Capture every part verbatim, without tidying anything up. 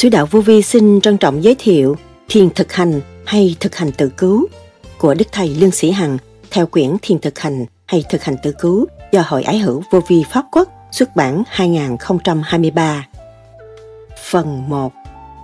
Sứ Đạo Vô Vi xin trân trọng giới thiệu Thiền Thực Hành hay Thực Hành Tự Cứu của Đức Thầy Lương Sĩ Hằng theo quyển Thiền Thực Hành hay Thực Hành Tự Cứu do Hội Ái Hữu Vô Vi Pháp Quốc xuất bản hai không hai ba. Phần một.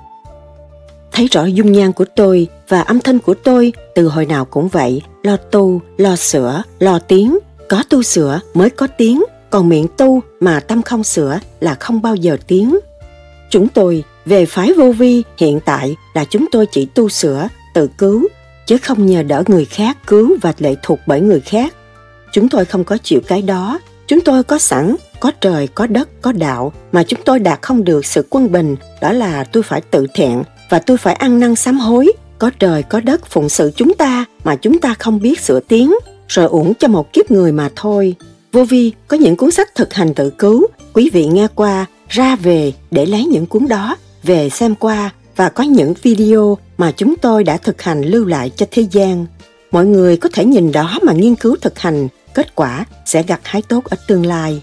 Thấy rõ dung nhan của tôi và âm thanh của tôi từ hồi nào cũng vậy, lo tu, lo sửa, lo tiến, có tu sửa mới có tiến, còn miệng tu mà tâm không sửa là không bao giờ tiến. Chúng tôi về phái Vô Vi hiện tại là chúng tôi chỉ tu sửa, tự cứu, chứ không nhờ đỡ người khác cứu và lệ thuộc bởi người khác. Chúng tôi không có chịu cái đó. Chúng tôi có sẵn, có trời, có đất, có đạo, mà chúng tôi đạt không được sự quân bình, đó là tôi phải tự thẹn và tôi phải ăn năn sám hối. Có trời, có đất phụng sự chúng ta mà chúng ta không biết sửa tiến, rồi uổng cho một kiếp người mà thôi. Vô Vi có những cuốn sách thực hành tự cứu, quý vị nghe qua, ra về để lấy những cuốn đó, về xem qua, và có những video mà chúng tôi đã thực hành lưu lại cho thế gian. Mọi người có thể nhìn đó mà nghiên cứu thực hành, kết quả sẽ gặt hái tốt ở tương lai.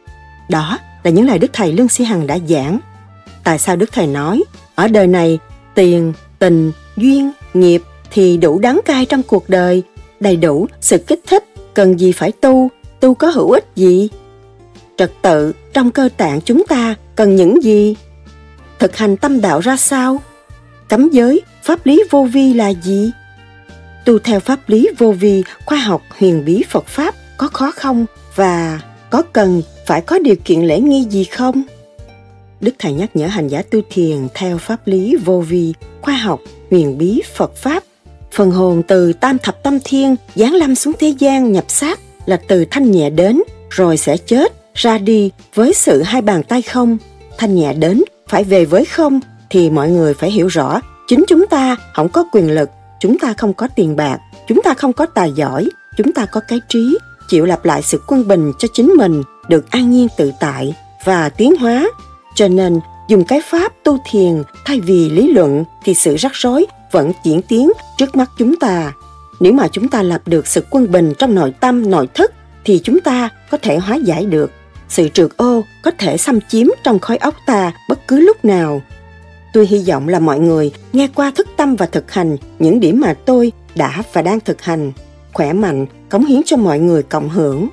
Đó là những lời Đức Thầy Lương Sĩ Hằng đã giảng. Tại sao Đức Thầy nói, ở đời này, tiền, tình, duyên, nghiệp thì đủ đắng cay trong cuộc đời, đầy đủ sự kích thích, cần gì phải tu, tu có hữu ích gì? Trật tự trong cơ tạng chúng ta cần những gì? Thực hành tâm đạo ra sao? Cấm giới, pháp lý vô vi là gì? Tu theo pháp lý vô vi, khoa học huyền bí Phật Pháp có khó không? Và có cần phải có điều kiện lễ nghi gì không? Đức Thầy nhắc nhở hành giả tu thiền theo pháp lý vô vi, khoa học huyền bí Phật Pháp. Phần hồn từ tam thập tâm thiên giáng lâm xuống thế gian nhập xác là từ thanh nhẹ đến, rồi sẽ chết, ra đi với sự hai bàn tay không. Thanh nhẹ đến phải về với không, thì mọi người phải hiểu rõ, chính chúng ta không có quyền lực, chúng ta không có tiền bạc, chúng ta không có tài giỏi, chúng ta có cái trí, chịu lặp lại sự quân bình cho chính mình, được an nhiên tự tại và tiến hóa. Cho nên dùng cái pháp tu thiền thay vì lý luận thì sự rắc rối vẫn diễn tiến trước mắt chúng ta. Nếu mà chúng ta lập được sự quân bình trong nội tâm, nội thức thì chúng ta có thể hóa giải được. Sự trược ô có thể xâm chiếm trong khối óc ta bất cứ lúc nào. Tôi hy vọng là mọi người nghe qua thức tâm và thực hành những điểm mà tôi đã và đang thực hành, khỏe mạnh, cống hiến cho mọi người cộng hưởng.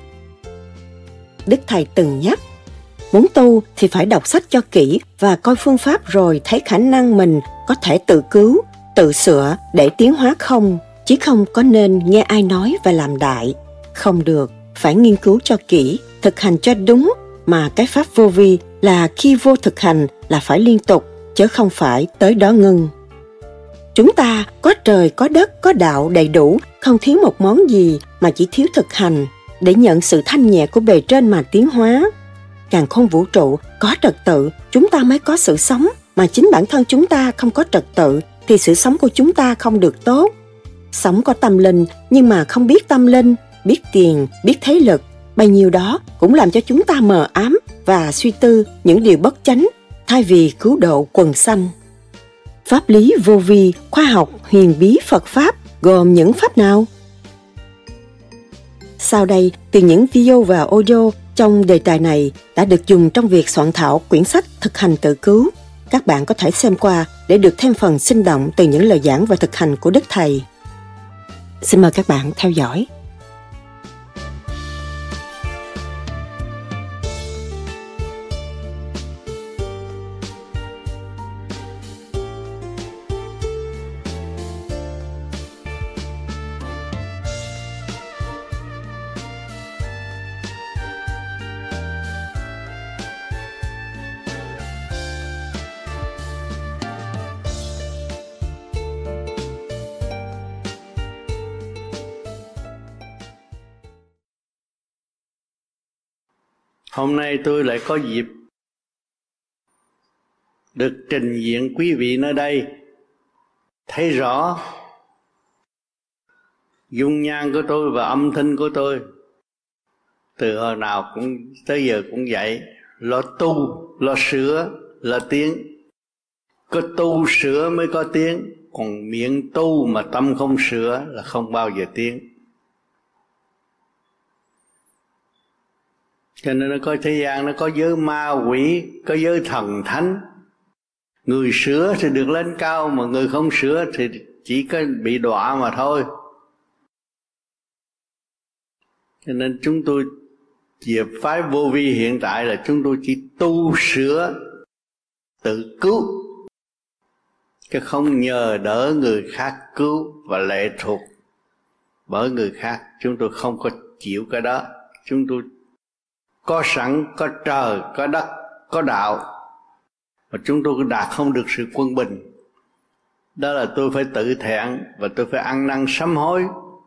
Đức Thầy từng nhắc, muốn tu thì phải đọc sách cho kỹ và coi phương pháp rồi thấy khả năng mình có thể tự cứu, tự sửa để tiến hóa không, chứ không có nên nghe ai nói và làm đại. Không được, phải nghiên cứu cho kỹ, thực hành cho đúng, mà cái pháp vô vi là khi vô thực hành là phải liên tục, chứ không phải tới đó ngưng. Chúng ta có trời, có đất, có đạo đầy đủ, không thiếu một món gì mà chỉ thiếu thực hành để nhận sự thanh nhẹ của bề trên mà tiến hóa. Càn khôn vũ trụ có trật tự, chúng ta mới có sự sống, mà chính bản thân chúng ta không có trật tự thì sự sống của chúng ta không được tốt. Sống có tâm linh nhưng mà không biết tâm linh, biết tiền, biết thế lực, bấy nhiêu đó cũng làm cho chúng ta mờ ám và suy tư những điều bất chánh thay vì cứu độ quần sanh. Pháp lý vô vi, khoa học huyền bí Phật Pháp gồm những pháp nào? Sau đây, từ những video và audio trong đề tài này đã được dùng trong việc soạn thảo quyển sách Thực hành tự cứu. Các bạn có thể xem qua để được thêm phần sinh động từ những lời giảng và thực hành của Đức Thầy. Xin mời các bạn theo dõi. Hôm nay tôi lại có dịp được trình diện quý vị nơi đây, thấy rõ dung nhan của tôi và âm thanh của tôi. Từ hồi nào cũng tới giờ cũng vậy, lo tu, lo sửa, lo tiến. Có tu sửa mới có tiến, còn miệng tu mà tâm không sửa là không bao giờ tiến. Cho nên nó có thế gian, nó có giới ma quỷ, có giới thần thánh. Người sửa thì được lên cao, mà người không sửa thì chỉ có bị đọa mà thôi. Cho nên chúng tôi về phái Vô Vi hiện tại là chúng tôi chỉ tu sửa tự cứu, chứ không nhờ đỡ người khác cứu và lệ thuộc bởi người khác. Chúng tôi không có chịu cái đó. Chúng tôi có sẵn, có trời, có đất, có đạo, mà chúng tôi đạt không được sự quân bình. Đó là tôi phải tự thẹn và tôi phải ăn năn sám hối.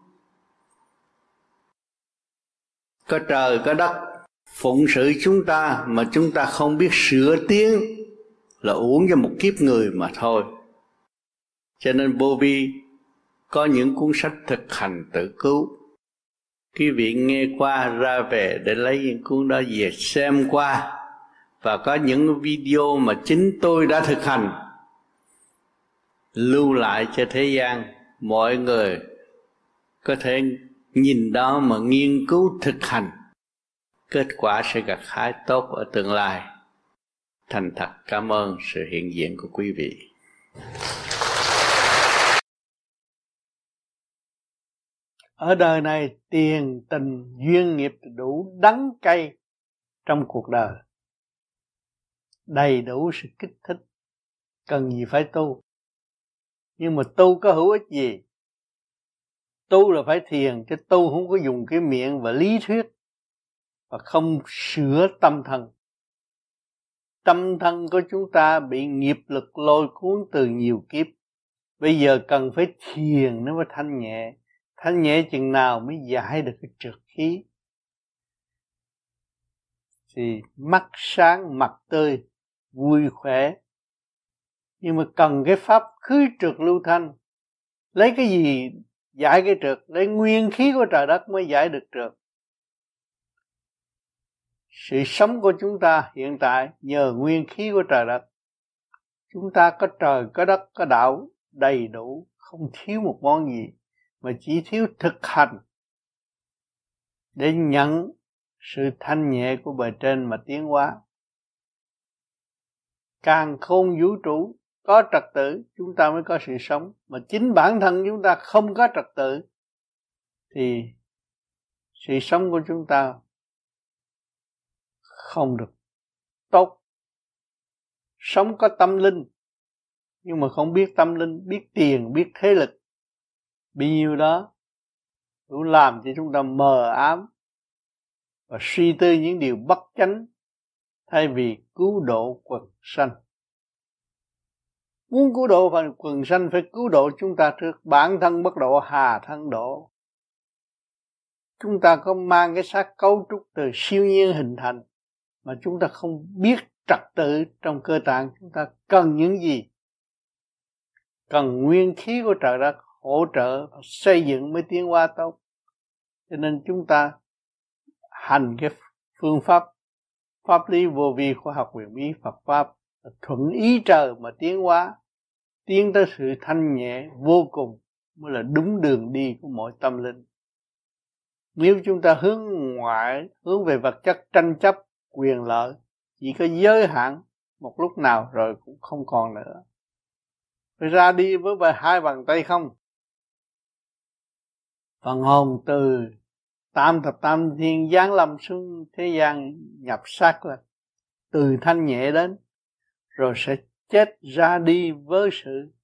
Có trời, có đất phụng sự chúng ta mà chúng ta không biết sửa tiến là uổng cho một kiếp người mà thôi. Cho nên Vô Vi có những cuốn sách thực hành tự cứu. Quý vị nghe qua ra về để lấy những cuốn đó về xem qua. Và có những video mà chính tôi đã thực hành lưu lại cho thế gian. Mọi người có thể nhìn đó mà nghiên cứu thực hành, kết quả sẽ gặt hái tốt ở tương lai. Thành thật cảm ơn sự hiện diện của quý vị. Ở đời này tiền tình duyên nghiệp đủ đắng cay trong cuộc đời, đầy đủ sự kích thích, cần gì phải tu. Nhưng mà tu có hữu ích gì? Tu là phải thiền, chứ tu không có dùng cái miệng và lý thuyết và không sửa tâm thân. Tâm thân của chúng ta bị nghiệp lực lôi cuốn từ nhiều kiếp. Bây giờ cần phải thiền nó mới thanh nhẹ. Thanh nhẹ chừng nào mới giải được cái trượt khí. Thì mắt sáng, mặt tươi, vui khỏe. Nhưng mà cần cái pháp khứ trượt lưu thanh. Lấy cái gì giải cái trượt? Lấy nguyên khí của trời đất mới giải được trượt. Sự sống của chúng ta hiện tại nhờ nguyên khí của trời đất. Chúng ta có trời, có đất, có đạo đầy đủ, không thiếu một món gì, mà chỉ thiếu thực hành để nhận sự thanh nhẹ của bề trên mà tiến hóa. Càn khôn vũ trụ có trật tự, chúng ta mới có sự sống. Mà chính bản thân chúng ta không có trật tự thì sự sống của chúng ta không được tốt. Sống có tâm linh, nhưng mà không biết tâm linh, biết tiền, biết thế lực, bấy nhiêu đó đủ làm cho chúng ta mờ ám và suy tư những điều bất chánh, thay vì cứu độ quần sanh. Muốn cứu độ phần quần sanh phải cứu độ chúng ta trước. Bản thân bất độ, hà thân độ. Chúng ta có mang cái xác cấu trúc từ siêu nhiên hình thành, mà chúng ta không biết trật tự trong cơ tạng chúng ta cần những gì. Cần nguyên khí của trời đất hỗ trợ xây dựng mới tiến hóa tốt. Cho nên chúng ta hành cái phương pháp pháp lý vô vi khoa học huyền bí Phật pháp thuận ý trời mà tiến hóa, tiến tới sự thanh nhẹ vô cùng mới là đúng đường đi của mọi tâm linh. Nếu chúng ta hướng ngoại, hướng về vật chất, tranh chấp quyền lợi, chỉ có giới hạn một lúc nào rồi cũng không còn nữa. Phải ra đi với hai bàn tay không. Phần hồn từ tam thập tam thiên giáng lâm xuống thế gian nhập xác là từ thanh nhẹ đến, rồi sẽ chết ra đi với sự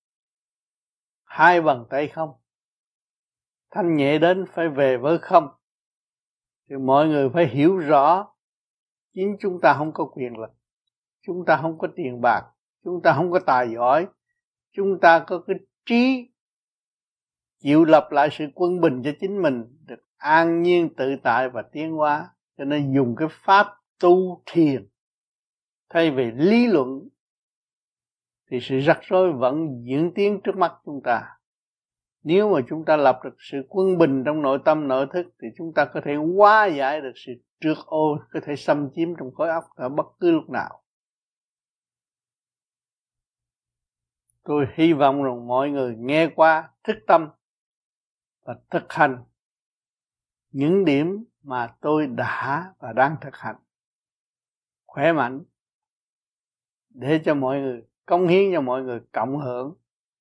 hai bàn tay không. Thanh nhẹ đến phải về với không. Thì mọi người phải hiểu rõ, chính chúng ta không có quyền lực, chúng ta không có tiền bạc, chúng ta không có tài giỏi, chúng ta có cái trí chịu lập lại sự quân bình cho chính mình, được an nhiên tự tại và tiến hóa. Cho nên dùng cái pháp tu thiền thay vì lý luận, thì sự rắc rối vẫn diễn tiến trước mắt chúng ta. Nếu mà chúng ta lập được sự quân bình trong nội tâm nội thức, thì chúng ta có thể hóa giải được sự trượt ô có thể xâm chiếm trong khối óc ở bất cứ lúc nào. Tôi hy vọng rằng mọi người nghe qua, thức tâm và thực hành những điểm mà tôi đã và đang thực hành, khỏe mạnh, để cho mọi người cống hiến cho mọi người cộng hưởng.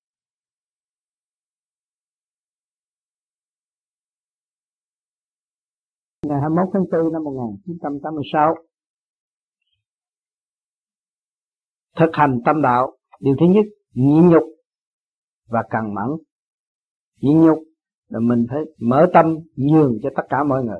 Ngày hai mươi mốt tháng tư năm một nghìn chín trăm tám mươi sáu, thực hành tâm đạo. Điều thứ nhất, nhịn nhục và cần mẫn. Nhịn nhục là mình phải mở tâm nhường cho tất cả mọi người,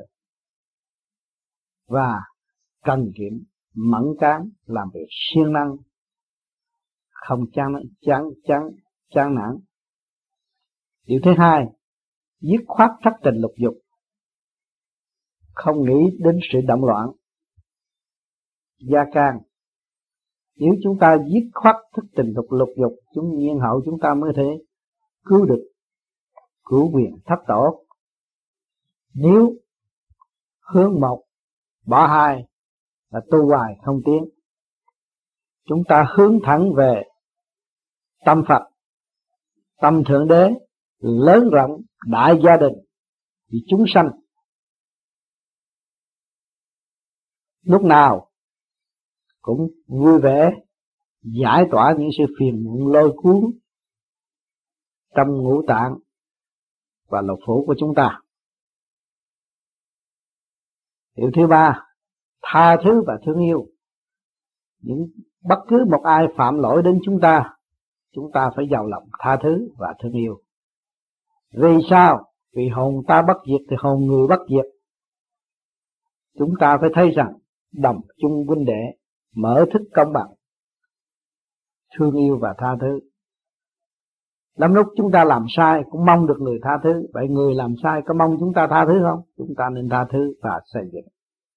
và cần kiệm, mẫn cán, làm việc siêng năng, không chán chán chán chán nản. Điều thứ hai, dứt khoát thất tình lục dục, không nghĩ đến sự động loạn gia can. Nếu chúng ta dứt khoát thất tình lục lục dục, chúng nhiên hậu chúng ta mới thể cứu được cứu quyền thất tổ. Nếu hướng một bỏ hai là tu hoài không tiến. Chúng ta hướng thẳng về tâm Phật, tâm Thượng Đế lớn rộng đại gia đình vì chúng sanh. Lúc nào cũng vui vẻ giải tỏa những sự phiền muộn lôi cuốn trong ngũ tạng và lục phủ của chúng ta. Điều thứ ba, tha thứ và thương yêu. Những bất cứ một ai phạm lỗi đến chúng ta, chúng ta phải giàu lòng tha thứ và thương yêu. Vì sao? Vì hồn ta bất diệt thì hồn người bất diệt. Chúng ta phải thấy rằng đồng chung huynh đệ, mở thức công bằng, thương yêu và tha thứ. Lắm lúc chúng ta làm sai cũng mong được người tha thứ. Vậy người làm sai có mong chúng ta tha thứ không? Chúng ta nên tha thứ và xây dựng.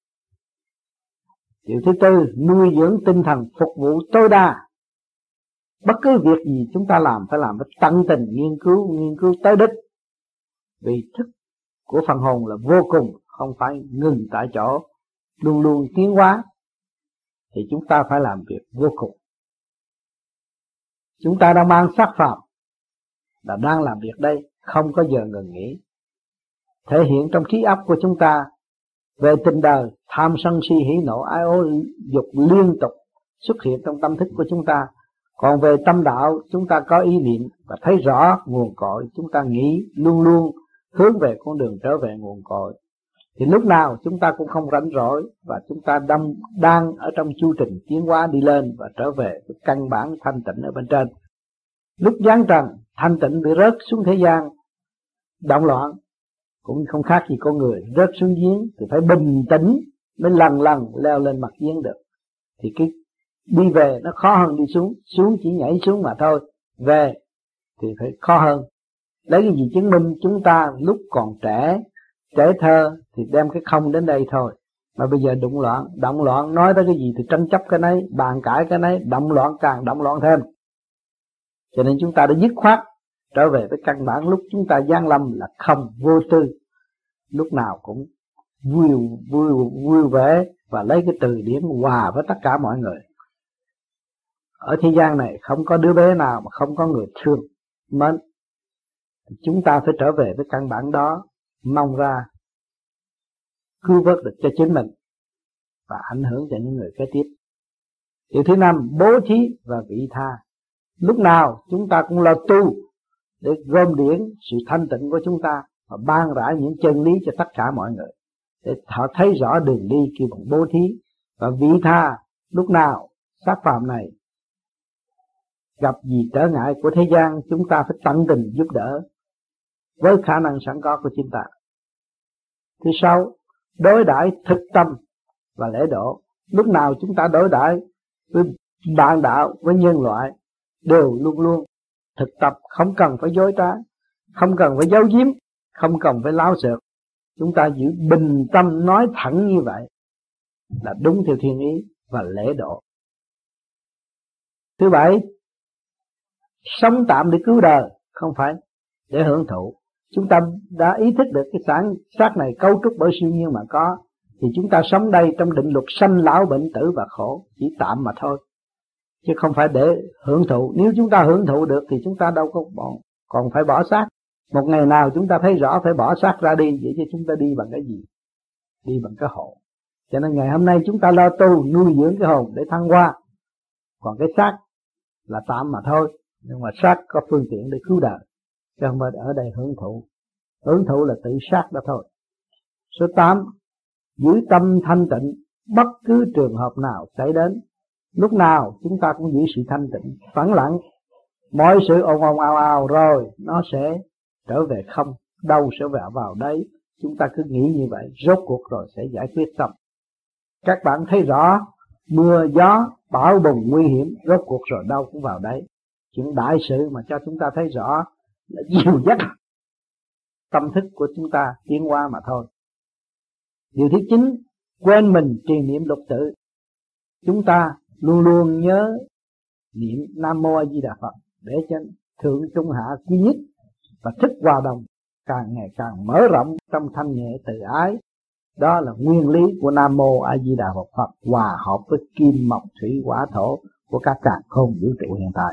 Điều thứ tư, nuôi dưỡng tinh thần phục vụ tối đa. Bất cứ việc gì chúng ta làm phải làm với tận tình nghiên cứu, nghiên cứu tới đích. Vì thức của phần hồn là vô cùng, không phải ngừng tại chỗ, luôn luôn tiến hóa. Thì chúng ta phải làm việc vô cùng. Chúng ta đang mang xác phạm là đang làm việc đây, không có giờ ngừng nghỉ. Thể hiện trong trí óc của chúng ta về tình đời, tham sân si hỉ nộ ái ố dục liên tục xuất hiện trong tâm thức của chúng ta. Còn về tâm đạo, chúng ta có ý niệm và thấy rõ nguồn cội, chúng ta nghĩ luôn luôn hướng về con đường trở về nguồn cội. Thì lúc nào chúng ta cũng không rảnh rỗi, và chúng ta đang, đang ở trong chu trình tiến hóa đi lên và trở về với căn bản thanh tịnh ở bên trên. Lúc giáng trần, thanh tịnh bị rớt xuống thế gian, động loạn, cũng không khác gì con người rớt xuống giếng, thì phải bình tĩnh mới lần lần leo lên mặt giếng được. Thì cái đi về nó khó hơn đi xuống, xuống chỉ nhảy xuống mà thôi, về thì phải khó hơn. Lấy cái gì chứng minh chúng ta lúc còn trẻ, trẻ thơ thì đem cái không đến đây thôi. Mà bây giờ động loạn, động loạn nói tới cái gì thì tranh chấp cái nấy, bàn cãi cái nấy, động loạn càng động loạn thêm. Cho nên chúng ta đã dứt khoát trở về với căn bản lúc chúng ta giáng lâm là không, vô tư, lúc nào cũng vui vui vui vẻ và lấy cái từ điển hòa với tất cả mọi người. Ở thế gian này không có đứa bé nào mà không có người thương mến. Chúng ta phải trở về với căn bản đó, mong ra cứu vớt được cho chính mình và ảnh hưởng cho những người kế tiếp. Điều thứ năm, bố thí và vị tha. Lúc nào chúng ta cũng lo tu để gom điển sự thanh tịnh của chúng ta và ban rãi những chân lý cho tất cả mọi người, để họ thấy rõ đường đi kêu bằng bố thí và vị tha. Lúc nào xác phạm này gặp gì trở ngại của thế gian, chúng ta phải tận tình giúp đỡ với khả năng sẵn có của chúng ta. Thứ sáu, đối đãi thực tâm và lễ độ. Lúc nào chúng ta đối đãi với bạn đạo, với nhân loại, đều luôn luôn thực tập, không cần phải dối trá, không cần phải giấu giếm, không cần phải láo xược. Chúng ta giữ bình tâm nói thẳng như vậy là đúng theo thiên ý và lễ độ. Thứ bảy, sống tạm để cứu đời, không phải để hưởng thụ. Chúng ta đã ý thức được cái sản xác này cấu trúc bởi siêu nhiên mà có, thì chúng ta sống đây trong định luật sanh lão bệnh tử và khổ, chỉ tạm mà thôi, chứ không phải để hưởng thụ. Nếu chúng ta hưởng thụ được thì chúng ta đâu có bỏ, còn phải bỏ xác. Một ngày nào chúng ta thấy rõ phải bỏ xác ra đi, vậy chứ chúng ta đi bằng cái gì? Đi bằng cái hồn. Cho nên ngày hôm nay chúng ta lo tu nuôi dưỡng cái hồn để thăng hoa. Còn cái xác là tạm mà thôi, nhưng mà xác có phương tiện để cứu đời, chứ không phải ở đây hưởng thụ. Hưởng thụ là tự sát đó thôi. Số tám, giữ tâm thanh tịnh bất cứ trường hợp nào xảy đến. Lúc nào chúng ta cũng giữ sự thanh tịnh, phẳng lặng. Mọi sự ồn ồn ào ào rồi nó sẽ trở về không, đâu sẽ vào vào đấy. Chúng ta cứ nghĩ như vậy, rốt cuộc rồi sẽ giải quyết xong. Các bạn thấy rõ mưa gió bão bùng nguy hiểm, rốt cuộc rồi đâu cũng vào đấy. Chuyện đại sự mà cho chúng ta thấy rõ là dìu dắt tâm thức của chúng ta tiến qua mà thôi. Điều thứ chín, quên mình trì niệm lục tự. Chúng ta luôn luôn nhớ niệm Nam Mô A Di Đà Phật để cho thượng trung hạ duy nhất và thức hòa đồng càng ngày càng mở rộng trong thanh nhẹ từ ái. Đó là nguyên lý của Nam Mô A Di Đà Phật, hòa hợp với kim mộc thủy hỏa thổ của các càn khôn vũ trụ hiện tại.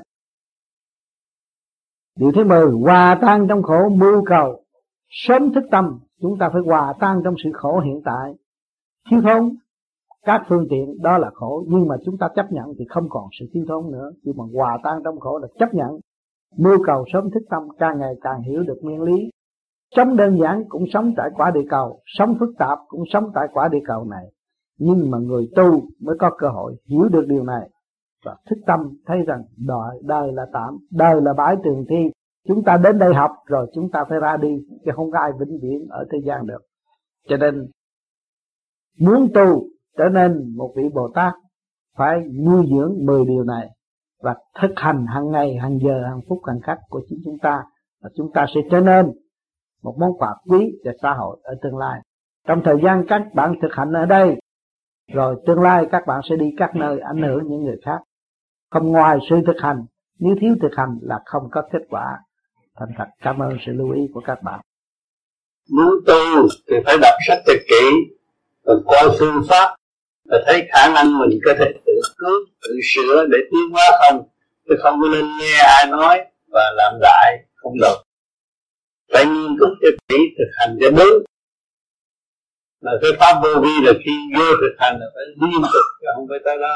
Điều thứ mười, hòa tan trong khổ mưu cầu sớm thức tâm. Chúng ta phải hòa tan trong sự khổ hiện tại, thiếu thốn các phương tiện, đó là khổ. Nhưng mà chúng ta chấp nhận thì không còn sự thiếu thốn nữa. Nhưng mà hòa tan trong khổ là chấp nhận, mưu cầu sớm thức tâm, càng ngày càng hiểu được nguyên lý. Sống đơn giản cũng sống tại quả địa cầu, sống phức tạp cũng sống tại quả địa cầu này. Nhưng mà người tu mới có cơ hội hiểu được điều này và thức tâm, thấy rằng đời, đời là tạm, đời là bãi trường thi. Chúng ta đến đây học rồi chúng ta phải ra đi, chứ không có ai vĩnh viễn ở thế gian được. Cho nên muốn tu trở nên một vị Bồ Tát phải nuôi dưỡng mười điều này và thực hành hàng ngày, hàng giờ, hàng phút, hàng khắc của chính chúng ta, và chúng ta sẽ trở nên một món quà quý cho xã hội ở tương lai. Trong thời gian các bạn thực hành ở đây, rồi tương lai các bạn sẽ đi các nơi ảnh hưởng những người khác. Không ngoài sự thực hành, nếu thiếu thực hành là không có kết quả. Thành thật cảm ơn sự lưu ý của các bạn. Muốn tu thì phải đọc sách thật kỹ, rồi coi phương pháp, và thấy khả năng mình có thể tự cứu, tự sửa để tiến hóa không, chứ không có nên nghe ai nói và làm đại, không được. Phải nghiên cứu cho kỹ, thực hành cho đúng. Mà cái pháp vô vi là khi vô thực hành là phải liên tục, chứ không phải tới đó.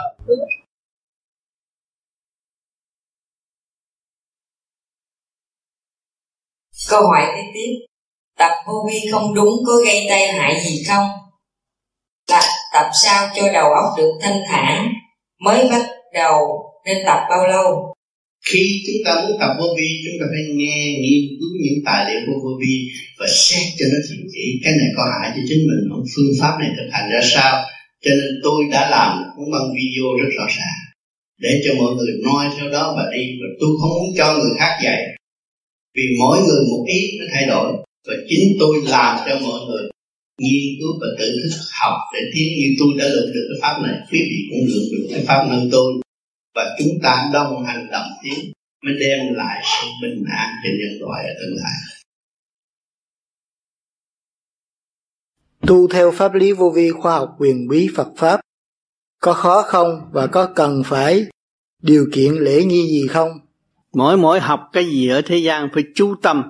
Câu hỏi kế tiếp, tập vô vi không đúng có gây tai hại gì không? Tập, tập sao cho đầu óc được thanh thản? Mới bắt đầu nên tập bao lâu? Khi chúng ta muốn tập vô vi, chúng ta phải nghe, nghiên cứu những tài liệu của vô vi và xét cho nó thiện kỹ. Cái này có hại cho chính mình không? Phương pháp này thực hành ra sao? Cho nên tôi đã làm một băng video rất rõ ràng để cho mọi người noi theo đó và đi. Và tôi không muốn cho người khác dạy, vì mỗi người một ý nó thay đổi. Và chính tôi làm cho mọi người nghiên cứu và tự thức học để tiến. Như tôi đã lượng được cái pháp này, quý vị cũng lượng được cái pháp nơi tôi, và chúng ta đồng hành đồng tiến mới đem lại sự bình an cho nhân loại ở tương lai. Tu theo pháp lý vô vi khoa học quyền bí Phật pháp có khó không, và có cần phải điều kiện lễ nghi gì không? Mỗi mỗi học cái gì ở thế gian phải chú tâm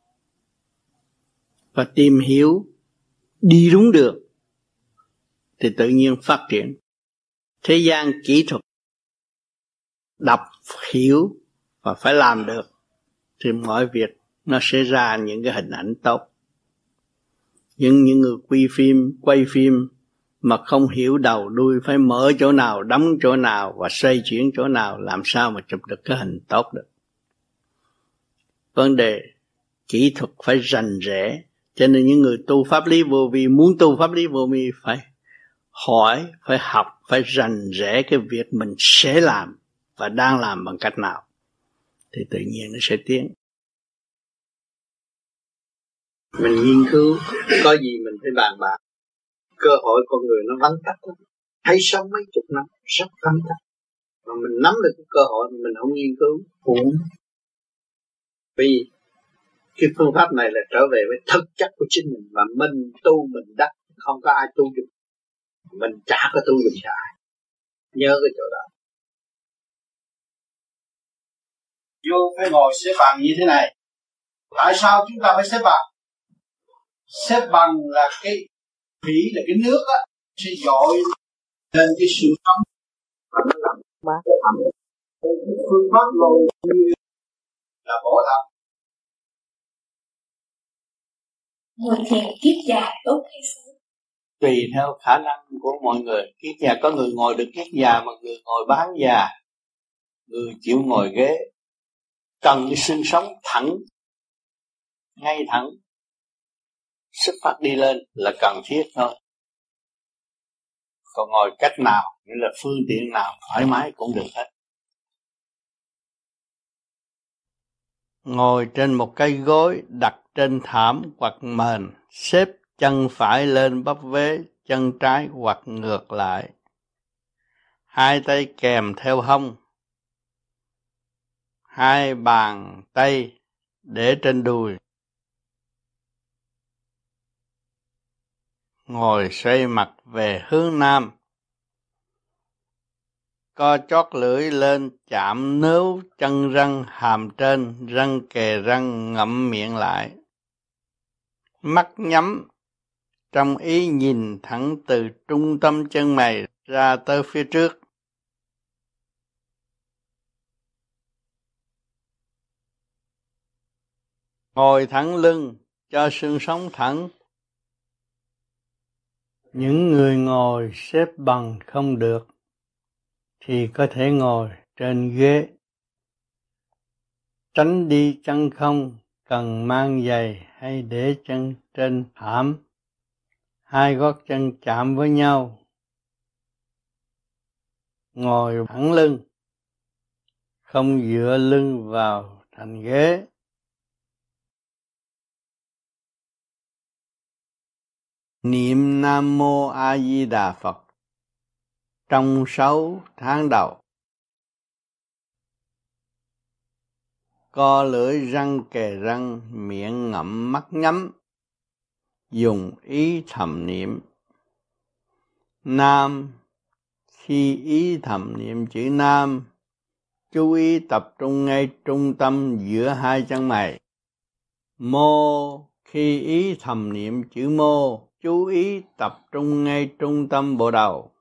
và tìm hiểu, đi đúng đường thì tự nhiên phát triển. Thế gian kỹ thuật đọc, hiểu và phải làm được thì mọi việc nó sẽ ra những cái hình ảnh tốt. Nhưng những người quay phim, quay phim mà không hiểu đầu đuôi, phải mở chỗ nào, đóng chỗ nào và xoay chuyển chỗ nào, làm sao mà chụp được cái hình tốt được. Vấn đề kỹ thuật phải rành rẽ. Cho nên những người tu pháp lý vô vi, muốn tu pháp lý vô vi phải hỏi, phải học, phải rành rẽ cái việc mình sẽ làm và đang làm bằng cách nào, thì tự nhiên nó sẽ tiến. Mình nghiên cứu, có gì mình phải bàn bạc. Cơ hội con người nó vắng tắt lắm. Thấy sống mấy chục năm rất vắng tắt. Mà mình nắm được cái cơ hội mình không nghiên cứu cũng. Vì cái phương pháp này là trở về với thực chất của chính mình, mà mình tu mình đắc, không có ai tu dùng. Mình chả có tu dùng cho ai. Nhớ cái chỗ đó. Vô phải ngồi xếp bằng như thế này. Tại sao chúng ta phải xếp bằng? Xếp bằng là cái thủy, là cái nước á, sẽ dội lên cái sự sống và nó làm mát ẩm. phương pháp lôi là bổ thật. Ngồi thiền kiết già tốt hay xấu? Tùy theo khả năng của mọi người. Kiết già có người ngồi được kiết già mà người ngồi bán già, người chịu ngồi ghế, cần cái xương sống thẳng, ngay thẳng, xuất phát đi lên là cần thiết thôi. Còn ngồi cách nào, nghĩa là phương tiện nào thoải mái cũng được hết. Ngồi trên một cái gối đặt trên thảm hoặc mền, xếp chân phải lên bắp vế, chân trái hoặc ngược lại. Hai tay kèm theo hông. Hai bàn tay để trên đùi. Ngồi xoay mặt về hướng nam. Co chót lưỡi lên chạm nướu chân răng hàm trên, răng kề răng ngậm miệng lại. Mắt nhắm, trong ý nhìn thẳng từ trung tâm chân mày ra tới phía trước. Ngồi thẳng lưng, cho xương sống thẳng. Những người ngồi xếp bằng không được thì có thể ngồi trên ghế. Tránh đi chân không, cần mang giày hay để chân trên thảm. Hai gót chân chạm với nhau. Ngồi thẳng lưng, không dựa lưng vào thành ghế. Niệm Nam Mô A Di Đà Phật trong sáu tháng đầu. Co lưỡi răng kề răng, miệng ngậm mắt nhắm, dùng ý thầm niệm. Nam, khi ý thầm niệm chữ Nam, chú ý tập trung ngay trung tâm giữa hai chân mày. Mô, khi ý thầm niệm chữ Mô, chú ý tập trung ngay trung tâm bộ đầu.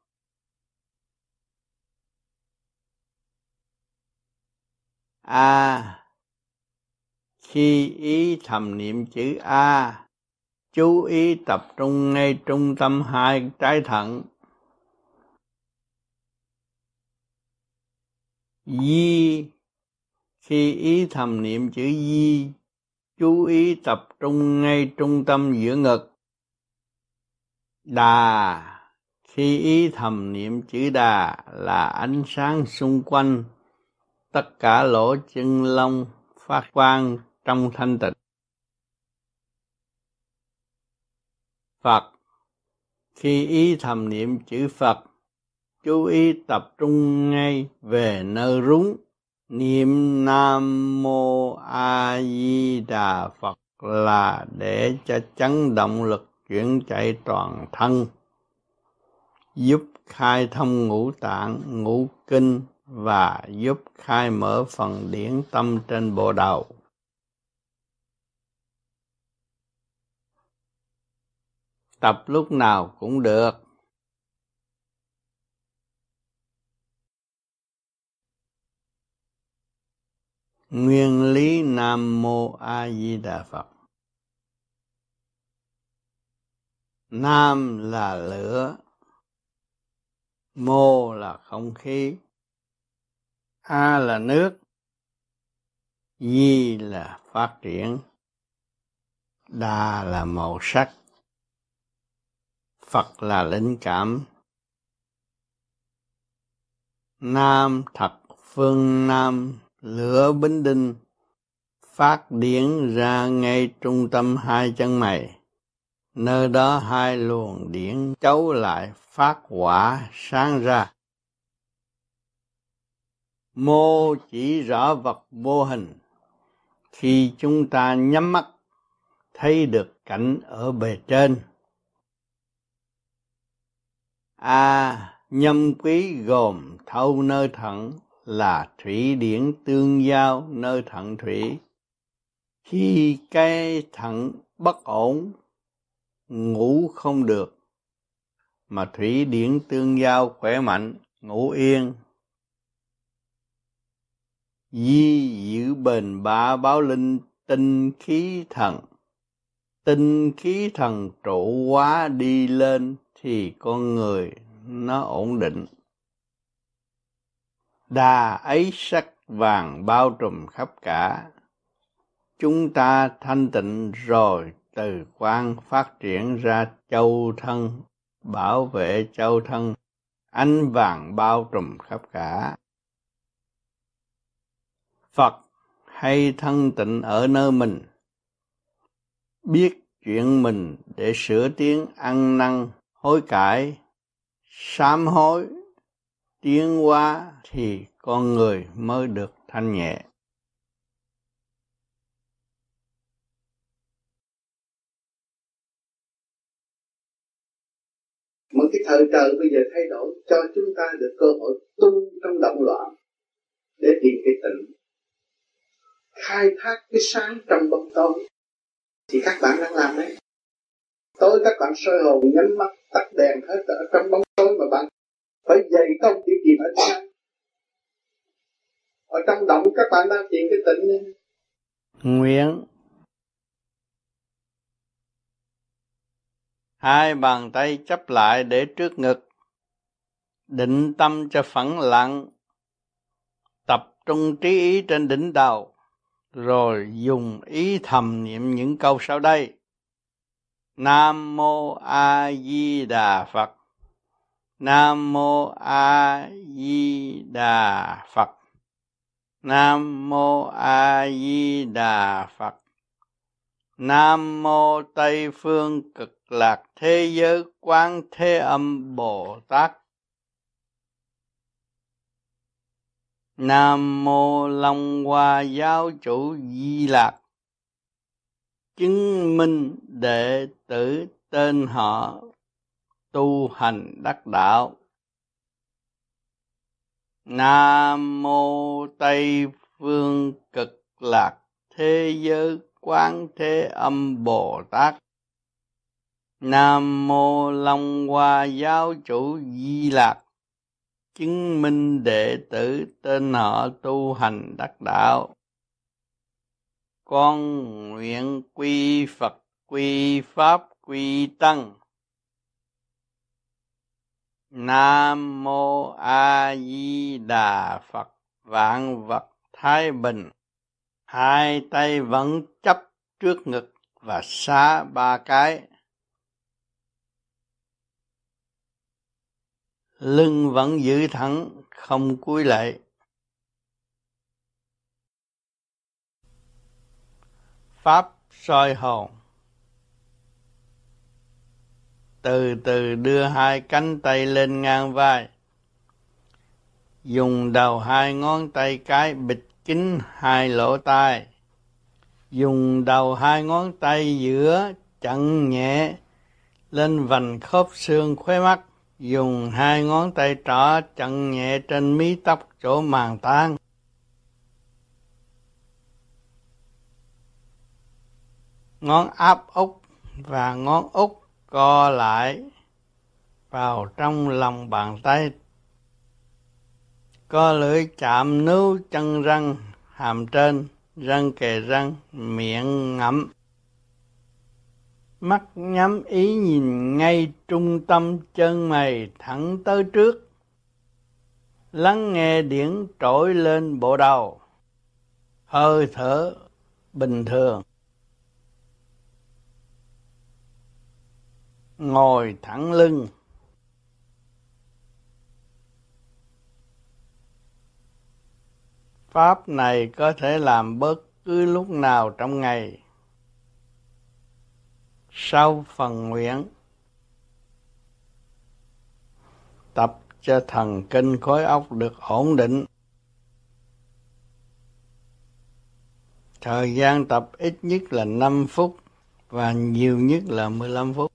A, khi ý thầm niệm chữ A, chú ý tập trung ngay trung tâm hai trái thận. Di, khi ý thầm niệm chữ Di, chú ý tập trung ngay trung tâm giữa ngực. Đà, khi ý thầm niệm chữ Đà là ánh sáng xung quanh, tất cả lỗ chân lông phát quang trong thanh tịnh. Phật, khi ý thầm niệm chữ Phật, chú ý tập trung ngay về nơi rúng. Niệm Nam Mô A Di Đà Phật là để cho chấn động lực chuyển chạy toàn thân, giúp khai thông ngũ tạng, ngũ kinh và giúp khai mở phần điển tâm trên bộ đầu. Tập lúc nào cũng được. Nguyên lý Nam Mô A Di Đà Phật. Nam là lửa, Mô là không khí, A là nước, Di là phát triển, Đà là màu sắc, Phật là linh cảm. Nam thật phương Nam, lửa bính đinh, phát điển ra ngay trung tâm hai chân mày. Nơi đó hai luồng điển chấu lại phát hỏa sáng ra. Mô chỉ rõ vật vô hình. Khi chúng ta nhắm mắt, thấy được cảnh ở bề trên. A, nhâm quý gồm thâu nơi thận là thủy điển tương giao nơi thận thủy. Khi cái thận bất ổn, ngủ không được, mà thủy điển tương giao khỏe mạnh, ngủ yên. Di giữ bền bá báo linh tinh khí thần. Tinh khí thần trụ hóa đi lên thì con người nó ổn định. Đà ấy sắc vàng bao trùm khắp cả. Chúng ta thanh tịnh rồi từ quan phát triển ra châu thân, bảo vệ châu thân, ánh vàng bao trùm khắp cả. Phật hay thân tịnh ở nơi mình, biết chuyện mình để sửa tiến ăn năn, hối cải, sám hối, tiến hóa thì con người mới được thanh nhẹ. Mà cái thời trời bây giờ thay đổi, cho chúng ta được cơ hội tu trong động loạn để tìm cái tịnh, khai thác cái sáng trong bóng tối. Thì các bạn đang làm đấy. Tối các bạn soi hồn, nhắm mắt, tắt đèn hết ở trong bóng tối, mà bạn phải dày công đi tìm ở sáng. Ở trong động các bạn đang tìm cái tịnh này. Nguyện hai bàn tay chắp lại để trước ngực, định tâm cho phẳng lặng, tập trung trí ý trên đỉnh đầu, rồi dùng ý thầm niệm những câu sau đây. Nam Mô A Di Đà Phật. Nam Mô A Di Đà Phật. Nam Mô A Di Đà Phật. Nam Mô Tây Phương Cực Lạc Thế Giới Quán Thế Âm Bồ Tát. Nam Mô Long Hoa Giáo Chủ Di Lạc. Chứng minh đệ tử tên họ tu hành đắc đạo. Nam Mô Tây Phương Cực Lạc Thế Giới Quán Thế Âm Bồ Tát. Nam Mô Long Hoa Giáo Chủ Di Lạc. Chứng minh đệ tử tên họ tu hành đắc đạo. Con nguyện quy Phật, quy Pháp, quy Tăng. Nam Mô A Di Đà Phật. Vạn vật thái bình. Hai tay vẫn chấp trước ngực và xá ba cái. Lưng vẫn giữ thẳng, không cúi lại. Pháp soi hồn. Từ từ đưa hai cánh tay lên ngang vai. Dùng đầu hai ngón tay cái bịt kín hai lỗ tai. Dùng đầu hai ngón tay giữa chặn nhẹ lên vành khớp xương khóe mắt. Dùng hai ngón tay trỏ chặn nhẹ trên mí tóc chỗ màng tang. Ngón áp út và ngón út co lại vào trong lòng bàn tay. Co lưỡi chạm nướu chân răng hàm trên, răng kề răng, miệng ngậm. Mắt nhắm ý nhìn ngay trung tâm chân mày thẳng tới trước. Lắng nghe điển trỗi lên bộ đầu. Hơi thở bình thường. Ngồi thẳng lưng. Pháp này có thể làm bất cứ lúc nào trong ngày. Sau phần nguyện, tập cho thần kinh khối óc được ổn định. Thời gian tập ít nhất là năm phút và nhiều nhất là mười lăm phút.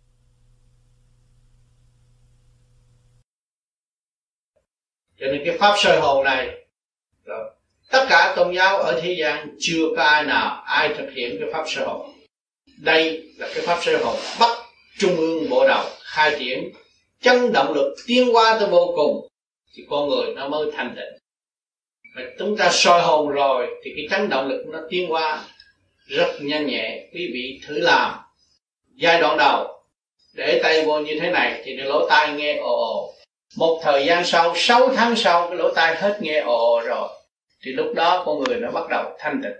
Cho nên cái pháp soi hồn này, rồi, tất cả tôn giáo ở thế gian chưa có ai nào ai thực hiện cái pháp soi hồn. Đây là cái pháp soi hồn bắt trung ương bộ đầu khai triển chân động lực tiến hóa tới vô cùng thì con người nó mới thanh tịnh. Và chúng ta soi hồn rồi thì cái chấn động lực nó tiến qua rất nhanh nhẹ. Quý vị thử làm giai đoạn đầu, để tay vô như thế này thì cái lỗ tai nghe ồ ồ. Một thời gian sau, sáu tháng sau, cái lỗ tai hết nghe ồ ồ rồi, thì lúc đó con người nó bắt đầu thanh tịnh.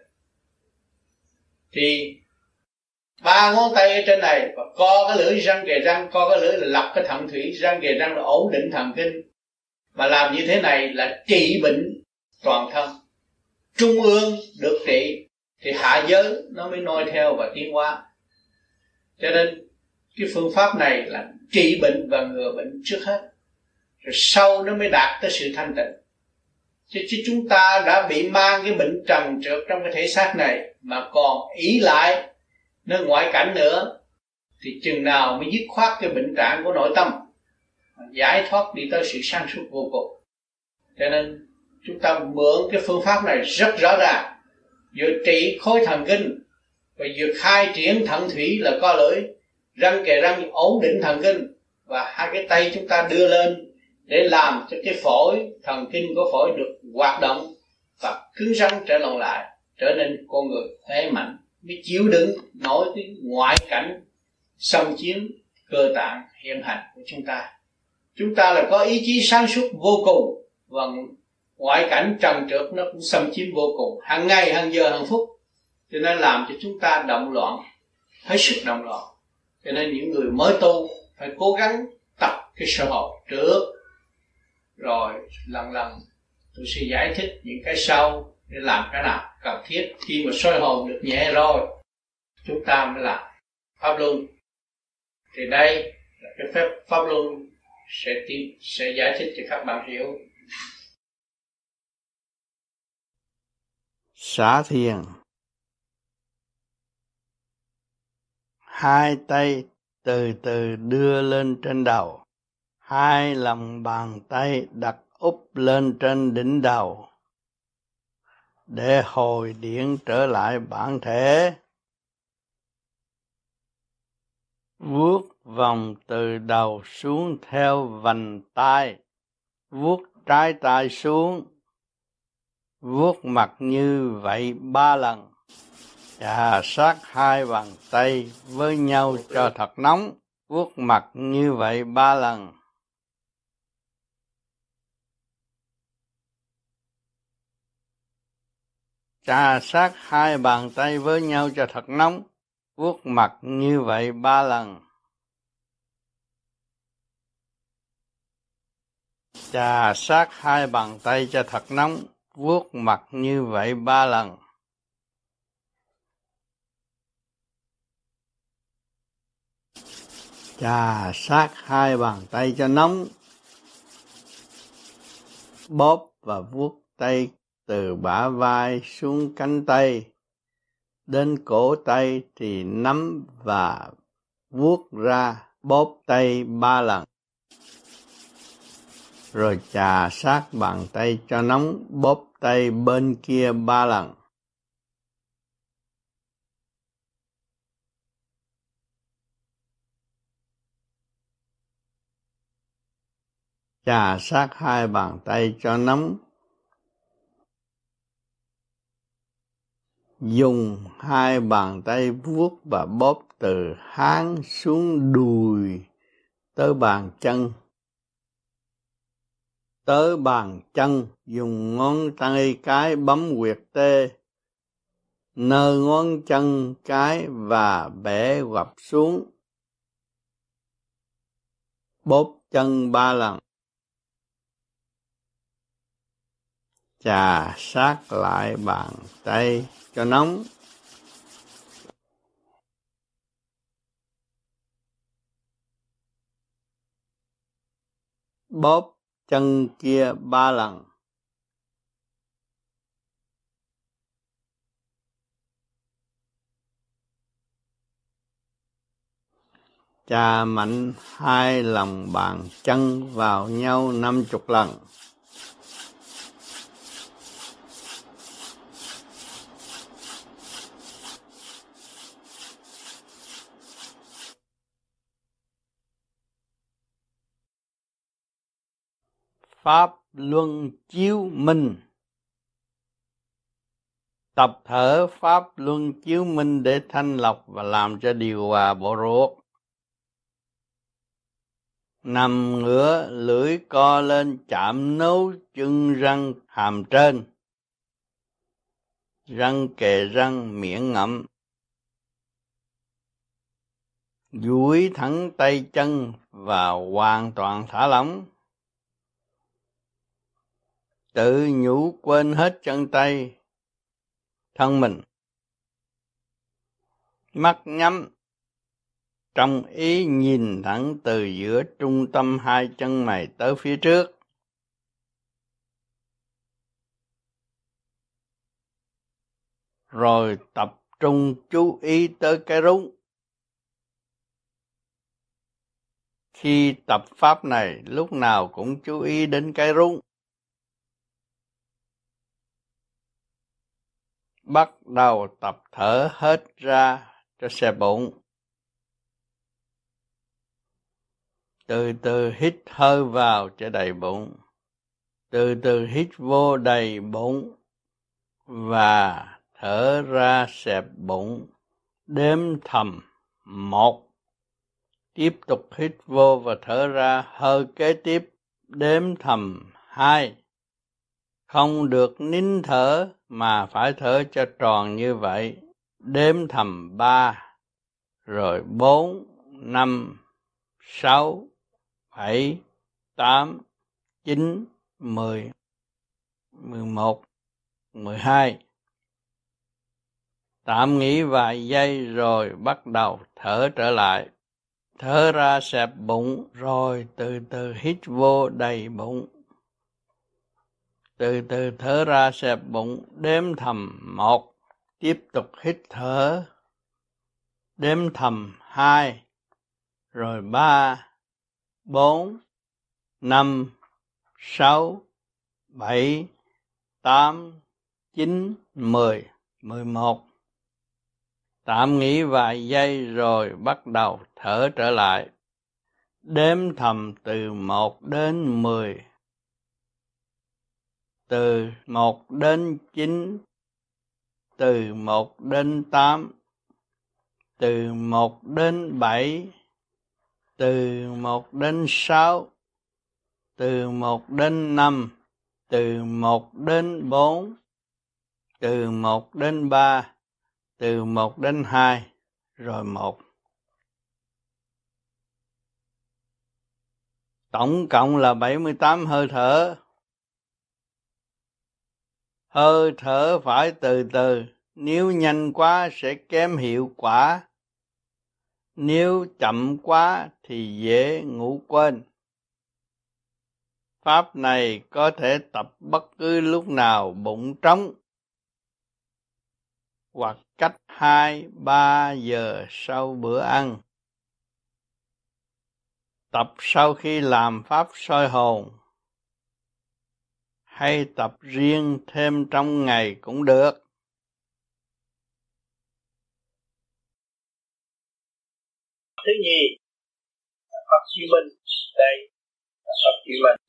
Thì ba ngón tay ở trên này và co cái lưỡi, răng kề răng, co cái lưỡi là lọc cái thận thủy, răng kề răng là ổn định thần kinh. Mà làm như thế này là trị bệnh toàn thân. Trung ương được trị thì hạ giới nó mới noi theo và tiến hóa. Cho nên cái phương pháp này là trị bệnh và ngừa bệnh trước hết, rồi sau nó mới đạt tới sự thanh tịnh. Chứ, chứ chúng ta đã bị mang cái bệnh trần trượt trong cái thể xác này mà còn ý lại nơi ngoại cảnh nữa, thì chừng nào mới dứt khoát cái bệnh trạng của nội tâm, giải thoát đi tới sự sáng suốt vô cùng. Cho nên chúng ta mượn cái phương pháp này rất rõ ràng, vừa trị khối thần kinh và vừa khai triển thận thủy là co lưỡi, răng kề răng ổn định thần kinh, và hai cái tay chúng ta đưa lên để làm cho cái phổi, thần kinh của phổi được hoạt động và cứng rắn trở lòng lại, trở nên con người khỏe mạnh, mới chịu đựng nổi cái ngoại cảnh xâm chiếm cơ tạng hiện hành của chúng ta. Chúng ta là có ý chí sáng suốt vô cùng, và ngoại cảnh trần trượt nó cũng xâm chiếm vô cùng, hàng ngày, hàng giờ, hàng phút, cho nên làm cho chúng ta động loạn, hết sức động loạn. Cho nên những người mới tu phải cố gắng tập cái sơ hồn trước, rồi lần lần tôi sẽ giải thích những cái sau để làm cái nào cần thiết. Khi mà soi hồn được nhẹ rồi, chúng ta mới làm pháp luân. Thì đây là cái phép pháp luân sẽ tìm, sẽ giải thích cho các bạn hiểu. Xả thiền. Hai tay từ từ đưa lên trên đầu, hai lòng bàn tay đặt úp lên trên đỉnh đầu để hồi điện trở lại bản thể. Vuốt vòng từ đầu xuống theo vành tai, vuốt trái tai xuống, vuốt mặt như vậy ba lần. Chà sát hai bàn tay với nhau cho thật nóng, vuốt mặt như vậy ba lần. Chà sát hai bàn tay với nhau cho thật nóng, vuốt mặt như vậy ba lần. Chà sát hai bàn tay cho thật nóng, vuốt mặt như vậy ba lần. Chà sát hai bàn tay cho nóng, bóp và vuốt tay từ bả vai xuống cánh tay, đến cổ tay thì nắm và vuốt ra, bóp tay ba lần. Rồi chà sát bàn tay cho nóng, bóp tay bên kia ba lần. Chà sát hai bàn tay cho nóng, dùng hai bàn tay vuốt và bóp từ háng xuống đùi tới bàn chân. Tới bàn chân, dùng ngón tay cái bấm huyệt tê nơi ngón chân cái và bẻ gập xuống. Bóp chân ba lần. Chà sát lại bàn tay cho nóng. Bóp chân kia ba lần. Chà mạnh hai lòng bàn chân vào nhau năm chục lần. Pháp luân chiếu minh. Tập thở pháp luân chiếu minh để thanh lọc và làm cho điều hòa bộ ruột. Nằm ngửa, lưỡi co lên chạm nấu chân răng hàm trên. Răng kề răng, miệng ngậm. Duỗi thẳng tay chân và hoàn toàn thả lỏng. Tự nhủ quên hết chân tay, thân mình. Mắt nhắm, trong ý nhìn thẳng từ giữa trung tâm hai chân mày tới phía trước. Rồi tập trung chú ý tới cái rung. Khi tập pháp này, lúc nào cũng chú ý đến cái rung. Bắt đầu tập thở hết ra cho xe bụng. Từ từ hít hơi vào cho đầy bụng. Từ từ hít vô đầy bụng. Và thở ra xẹp bụng. Đếm thầm một. Tiếp tục hít vô và thở ra hơi kế tiếp. Đếm thầm hai. Không được nín thở mà phải thở cho tròn như vậy. Đếm thầm ba. Rồi bốn, năm, sáu, bảy, tám, chín, mười, mười một, mười hai. Tạm nghỉ vài giây rồi bắt đầu thở trở lại. Thở ra xẹp bụng rồi từ từ hít vô đầy bụng. Từ từ thở ra xẹp bụng, đếm thầm một. Tiếp tục hít thở. Đếm thầm hai. Rồi ba, bốn, năm, sáu, bảy, tám, chín, mười, mười một. Tạm nghỉ vài giây rồi bắt đầu thở trở lại. Đếm thầm từ một đến mười. Từ một đến chín. Từ một đến tám. Từ một đến bảy. Từ một đến sáu. Từ một đến năm. Từ một đến bốn. Từ một đến ba. Từ một đến hai. Rồi một. Tổng cộng là bảy mươi tám hơi thở. Hơi thở phải từ từ. Nếu nhanh quá sẽ kém hiệu quả. Nếu chậm quá thì dễ ngủ quên. Pháp này có thể tập bất cứ lúc nào bụng trống. Hoặc cách hai ba giờ sau bữa ăn. Tập sau khi làm pháp soi hồn. Hay tập riêng thêm trong ngày cũng được. Thứ nhì, Phật Chiêu Minh. Đây là Phật Chiêu Minh.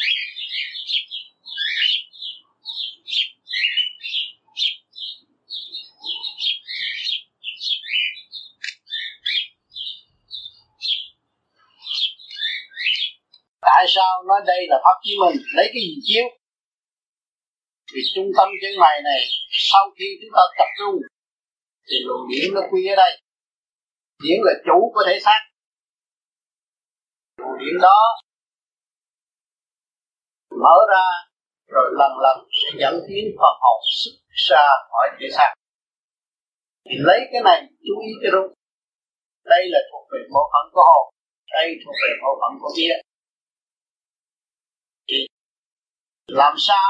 Tại sao nói đây là Pháp Chiêu Minh? Lấy cái gì chiếu? Vì trung tâm chân mày này, sau khi chúng ta tập trung thì luồng điển nó quy ở đây. Điển là chủ của thể xác. Luồng điển đó mở ra rồi lần lần sẽ dẫn tiến phần hồn xuất ra khỏi thể xác. Thì lấy cái này chú ý cho đúng. Đây là thuộc về bộ phận của hồn, đây thuộc về bộ phận của vía. Thì làm sao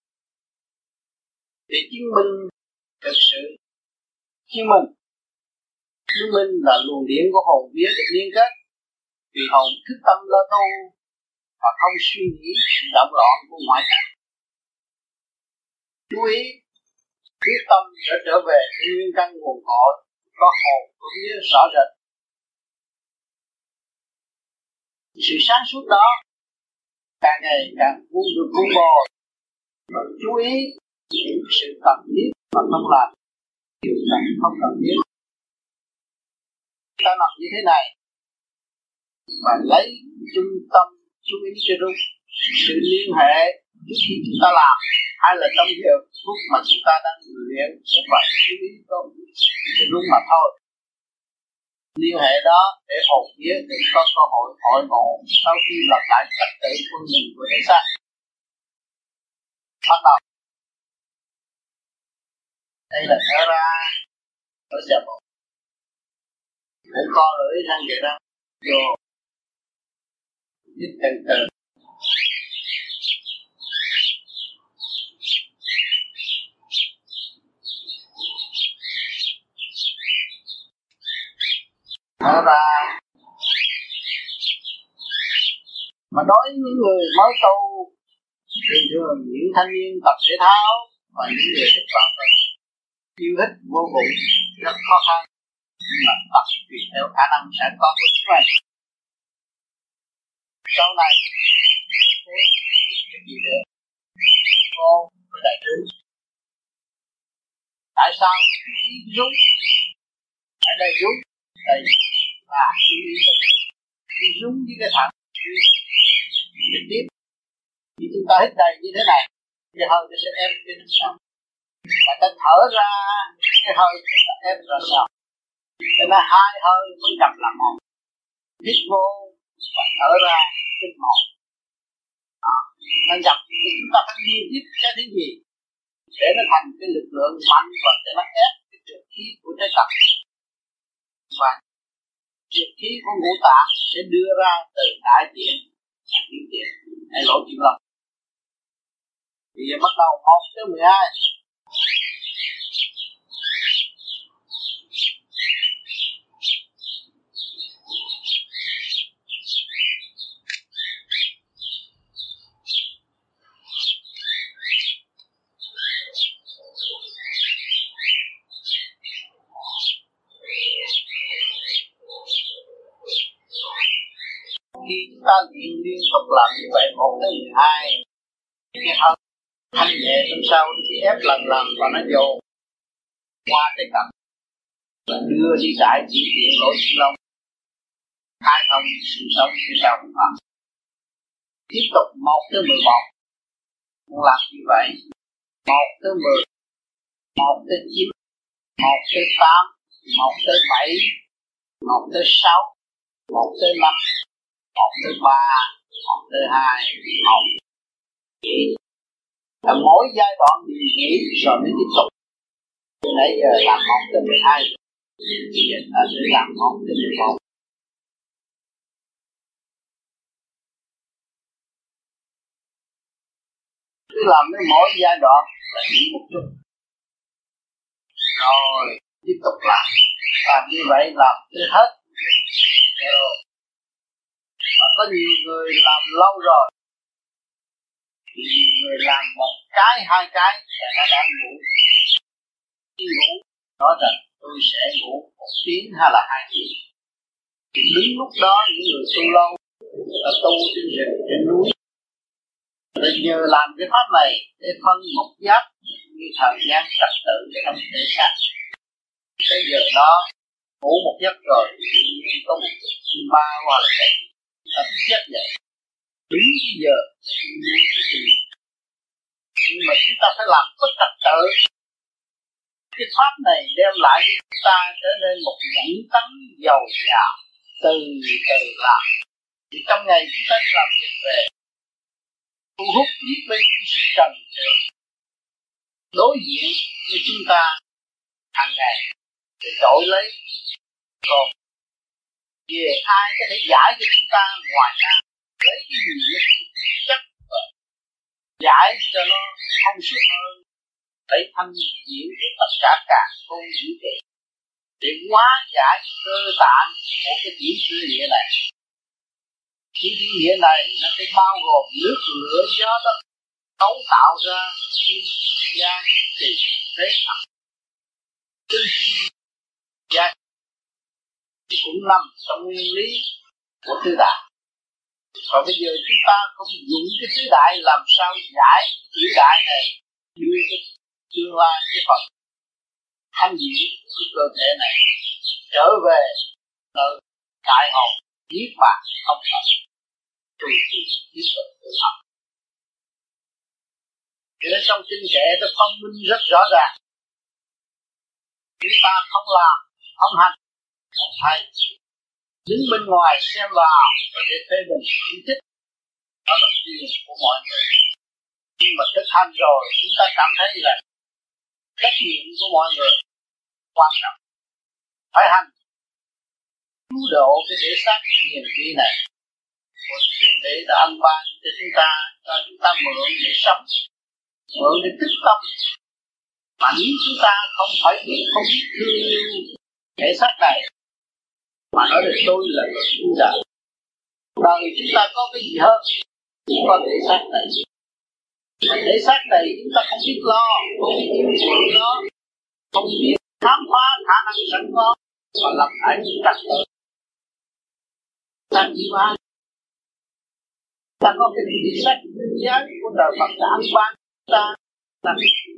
để chứng minh thực sự chứng minh chứng minh là luồng điển của hồn vía được liên kết, vì hồn thức tâm lo tu và không suy nghĩ động loạn của ngoại cảnh. Chú ý quyết tâm sẽ trở về nguyên căn nguồn cội, có hồn của vía rõ rệt. Sự sáng suốt đó càng ngày càng vun được vun bồi, và chú ý những sự cần thiết mà không làm điều này không cần biết. Ta làm như thế này và lấy trung tâm chú ý cho đúng sự liên hệ trước khi chúng ta làm, hay là trong giờ phút mà chúng ta đang luyện cũng phải chú ý có đúng mà thôi. Liên hệ đó để hồn vía để có cơ hội hội ngộ sau khi lập lại trật tự quân bình của thế gian. Bắt đầu. Đây là thở ra, thở ra một. Để co lưỡi răng vậy đó, vô. Hít từ từ. Thở ra. Mà đối với những người mới tu, thường thường những thanh niên tập thể thao và những người thích vào yêu thích vô cùng rất khó khăn, nhưng mà tập tùy theo khả năng sẵn có của chúng mình. Sau này gì nữa cô với đại chúng, tại sao rút ở đây rút đây và đi rút với cái thẳng trực tiếp khi chúng ta hít đầy như thế này, cái hơi nó sẽ ép trên sau, và ta thở ra cái hơi nó ép ra sau, cho nên hai hơi mới gặp là một, hít vô và thở ra cái một. Đó, nên gặp thì chúng ta phải liên tiếp cái thứ gì để nó thành cái lực lượng mạnh và để nó ép cái trượt khí của trái tập, và trượt khí của ngũ tạng sẽ đưa ra từ đại tiện tiểu tiện hay lỗ chân lông. Bây giờ bắt đầu một tới mười hai. Khi chúng ta luyện liên tục làm như vậy một tới mười hai, cái hơi thanh nhẹ trong sau thì ép lần lần và nó dồn qua cái cặp và đưa đi đại chỉ điện lỗ chân lông, khai thông sự sống phía sau của họ. Tiếp tục một tới mười một cũng làm như vậy, một tới mười, một tới chín, một tới tám, một tới bảy, một tới sáu, một tới năm, một tới ba, một tới hai, một. Là mỗi giai đoạn điều nghỉ rồi mới tiếp tục. Từ nãy giờ làm một tới mười hai, bây giờ ta sẽ làm một tới mười một. Cứ làm đến mỗi giai đoạn là nghỉ một chút, rồi tiếp tục làm. Làm như vậy làm tới hết. Rồi. Và có nhiều người làm lâu rồi, nhiều người làm một cái, hai cái là nó đang ngủ. Khi ngủ, nói rằng tôi sẽ ngủ một tiếng hay là hai tiếng. Thì đến lúc đó những người tu lâu là tu trên rừng, trên núi, rồi nhờ làm cái pháp này để phân một giấc như thời gian trật tự trong thể xác. Cái giờ đó ngủ một giấc rồi tự nhiên có một ba hoặc là bảy ta giấc dậy đúng cái giờ. Nhưng mà chúng ta phải làm có trật tự. Cái pháp này đem lại cho chúng ta trở nên một nhẫn tấn giàu dào, từ từ làm. Thì trong ngày chúng ta làm việc về thu hút biết bên sự trần trượt đối diện với chúng ta hàng ngày để đổi lấy. Còn về ai có thể giải cho chúng ta ngoài ra, lấy cái gì chất giải cho nó không suốt hơn để thanh diễn của tất cả cả con dữ trị để hóa giải cơ tạng của cái điểm sư địa này. Cái điểm địa này nó sẽ bao gồm nước, lửa, gió, đất cấu tạo ra kim, gian, trì, thế thật, tư gian cũng nằm trong nguyên lý của tứ đại. Còn bây giờ chúng ta không dùng cái tứ đại làm sao giải tứ đại này đưa cái tương lai cái phần thanh điển của cơ thể này trở về nơi đại hồn niết bàn không phải tùy tùy tiếp tục tự học. Cho nên trong kinh kệ nó phân minh rất rõ ràng. Chúng ta không làm, không hành, không thấy, đứng bên ngoài xem vào và để phê bình chỉ trích, đó là quyền của mọi người. Nhưng mà thực hành rồi chúng ta cảm thấy là trách nhiệm của mọi người quan trọng, phải hành cứu độ cái thể xác nghiền vi này. Một chuyện đấy đã ăn ban cho chúng ta, cho chúng ta mượn để sống, mượn để tích tâm. Mà nếu chúng ta không phải biết, không biết thương yêu thể xác này, mà nói được tôi là người tu đạo, đời chúng ta có cái gì hơn? Chỉ có thể xác này. Mà thể xác này chúng ta không biết lo, không biết yêu thương nó, không biết khám phá khả năng sẵn có, và làm lại những trật tự. Ta chỉ ba, ta có cái thể xác giá của đời Phật đã ăn ban ta, ta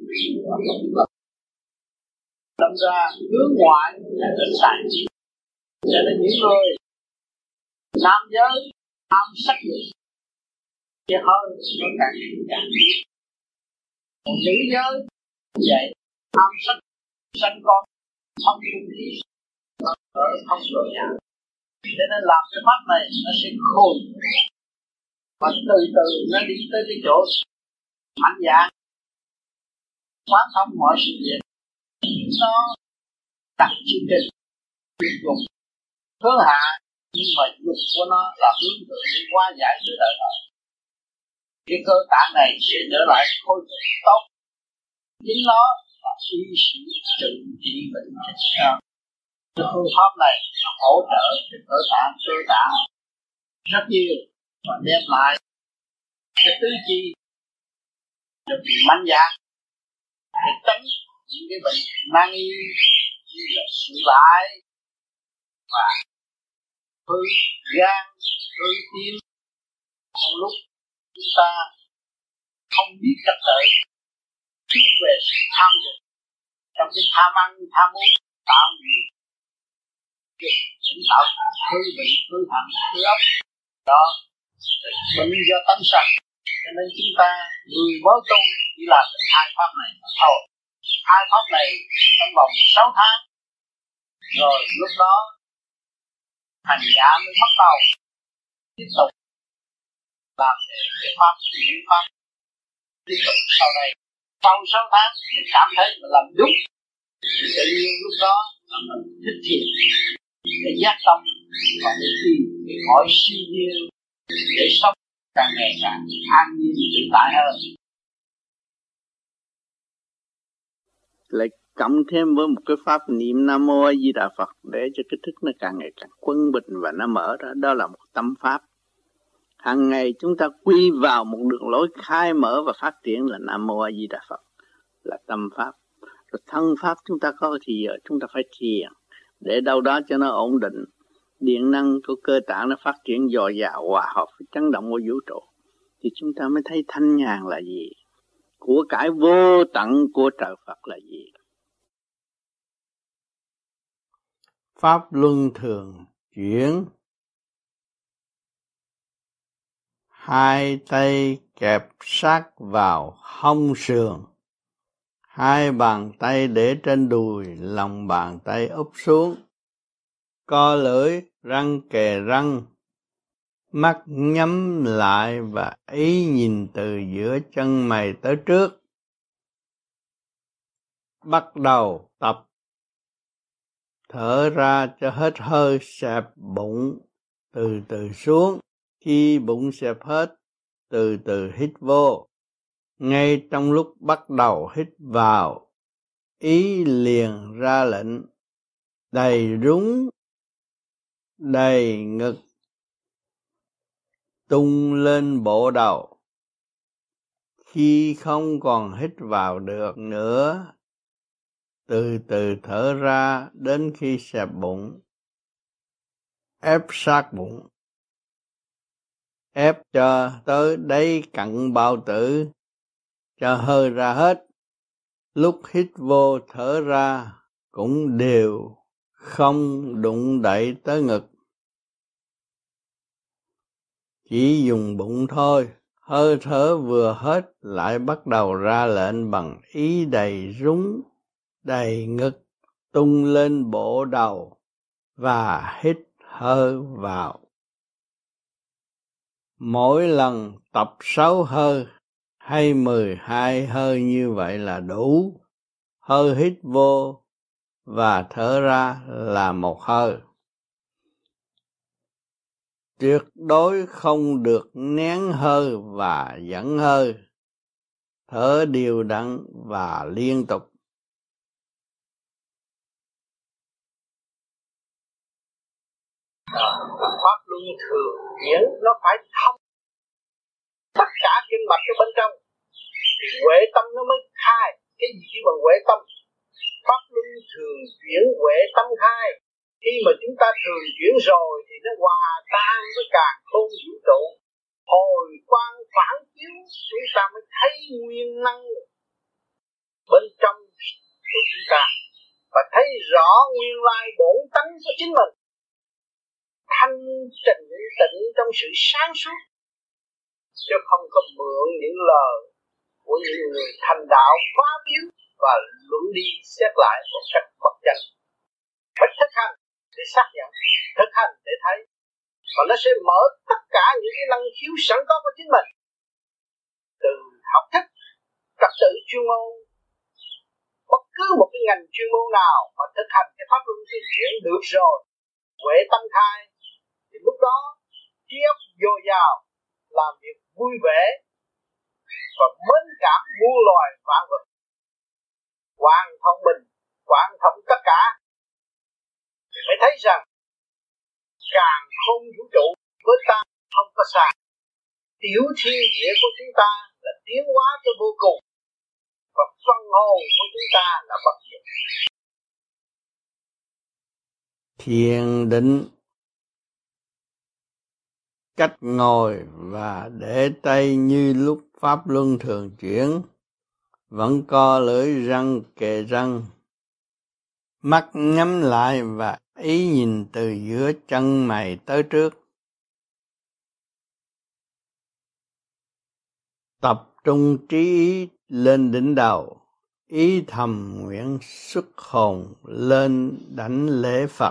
đâm ra hướng ngoại là rất sai. Cho nên những người nam giới ham sắc dục thì hơi nó càng càng biết. Còn nữ giới vậy ham sắc sanh con không trung khí ở không rồi nhà. Cho nên làm cái pháp này nó sẽ khôn và từ từ nó đi tới cái chỗ mạnh dạng quán thông mọi sự việc. Nó đặt chương trình tuyệt dụng hướng hạ, nhưng mà dục của nó là hướng tới để hóa giải sự đời đời. Cái cơ tạng này sẽ trở lại khôi phục tốt. Chính nó là suy sĩ trị trị bệnh chết sao. Cái phương pháp này nó hỗ trợ cho cơ tạng cơ tạng rất nhiều và đem lại cái tứ chi được mạnh dạng để tránh những cái bệnh nan y như là sụi lại và hư gan, hư tim. Trong lúc chúng ta không biết trật tự, thiếu về sự tham dục, trong cái tham ăn, tham uống tạo nhiều cũng tạo hư bệnh, hư hành, hư ốc. Đó, bệnh do tánh sanh. Cho nên chúng ta người mới tu chỉ làm hai pháp này thôi. Hai pháp này trong vòng sáu tháng, rồi lúc đó hành giả mới bắt đầu tiếp tục làm cái pháp chuyển pháp tiếp tục sau này. Sau sáu tháng mình cảm thấy mình làm đúng, tự nhiên lúc đó là mình thích thiện để giác tâm và để tìm cái cõi siêu nhiên để sống càng ngày càng an nhiên tự tại hơn. Lại cộng thêm với một cái pháp niệm Nam Mô A Di Đà Phật để cho cái thức nó càng ngày càng quân bình và nó mở ra. Đó là một tâm pháp. Hàng ngày chúng ta quy vào một đường lối khai mở và phát triển là Nam Mô A Di Đà Phật, là tâm pháp. Rồi thân pháp chúng ta có thì giờ chúng ta phải thiền để đâu đó cho nó ổn định. Điện năng của cơ tạng nó phát triển dồi dào hòa hợp với chấn động của vũ trụ, thì chúng ta mới thấy thanh nhàn là gì, của cải vô tận của trời Phật là gì. Pháp luân thường chuyển, hai tay kẹp sát vào hông sườn, hai bàn tay để trên đùi, lòng bàn tay úp xuống, co lưỡi, răng kề răng, mắt nhắm lại và ý nhìn từ giữa chân mày tới trước. Bắt đầu tập thở ra cho hết hơi, xẹp bụng từ từ xuống. Khi bụng xẹp hết, từ từ hít vô. Ngay trong lúc bắt đầu hít vào, ý liền ra lệnh đầy rúng, đầy ngực, tung lên bộ đầu. Khi không còn hít vào được nữa, từ từ thở ra đến khi xẹp bụng, ép sát bụng, ép cho tới đáy cặn bao tử, cho hơi ra hết. Lúc hít vô thở ra, cũng đều không đụng đậy tới ngực. Chỉ dùng bụng thôi, hơi thở vừa hết lại bắt đầu ra lệnh bằng ý đầy rúng, đầy ngực, tung lên bộ đầu và hít hơi vào. Mỗi lần tập sáu hơi hay mười hai hơi như vậy là đủ. Hơi hít vô và thở ra là một hơi. Tuyệt đối không được nén hơi và dẫn hơi. Thở đều đặn và liên tục. Pháp luân thường chuyển nó phải thông tất cả kinh mạch ở bên trong thì huệ tâm nó mới khai. Cái gì kêu bằng huệ tâm? Pháp luân thường chuyển huệ tâm khai. Khi mà chúng ta thường chuyển rồi thì nó hòa tan với càn khôn vũ trụ, hồi quang phản chiếu, chúng ta mới thấy nguyên năng bên trong của chúng ta và thấy rõ nguyên lai bổn tánh của chính mình, thanh tịnh tịnh trong sự sáng suốt, chứ không có mượn những lời của những người thành đạo phá biến và luận đi xét lại một cách bất chân. Phải thực hành để xác nhận, thực hành để thấy, và nó sẽ mở tất cả những cái năng khiếu sẵn có của chính mình. Từ học thức, trật tự chuyên môn, bất cứ một cái ngành chuyên môn nào mà thực hành cái pháp luân thường chuyển được rồi, huệ tâm khai, thì lúc đó trí óc dồi dào, làm việc vui vẻ và mến cảm muôn loài vạn vật, hoàn thông bình, hoàn thông tất cả, thì mới thấy rằng càng không vũ trụ với ta không có xa. Tiểu thiên địa của chúng ta là tiến hóa cho vô cùng, và phân hồn của chúng ta là bất diệt. Thiền định, cách ngồi và để tay như lúc pháp luân thường chuyển, vẫn co lưỡi răng kề răng, mắt nhắm lại và ý nhìn từ giữa chân mày tới trước. Tập trung trí ý lên đỉnh đầu, ý thầm nguyện xuất hồn lên đảnh lễ Phật.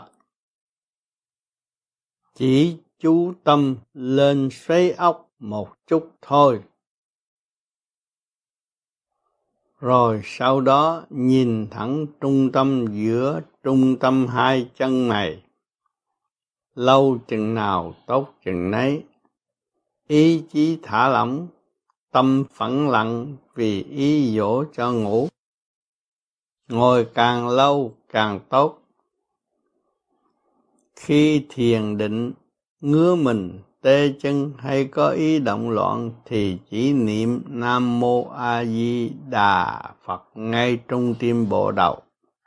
Chỉ chú tâm lên xoáy óc một chút thôi. Rồi sau đó nhìn thẳng trung tâm giữa trung tâm hai chân mày. Lâu chừng nào tốt chừng nấy. Ý chí thả lỏng, tâm phẳng lặng vì ý dỗ cho ngủ. Ngồi càng lâu càng tốt. Khi thiền định, ngứa mình, tê chân hay có ý động loạn thì chỉ niệm Nam Mô A Di Đà Phật ngay trung tim bộ đầu.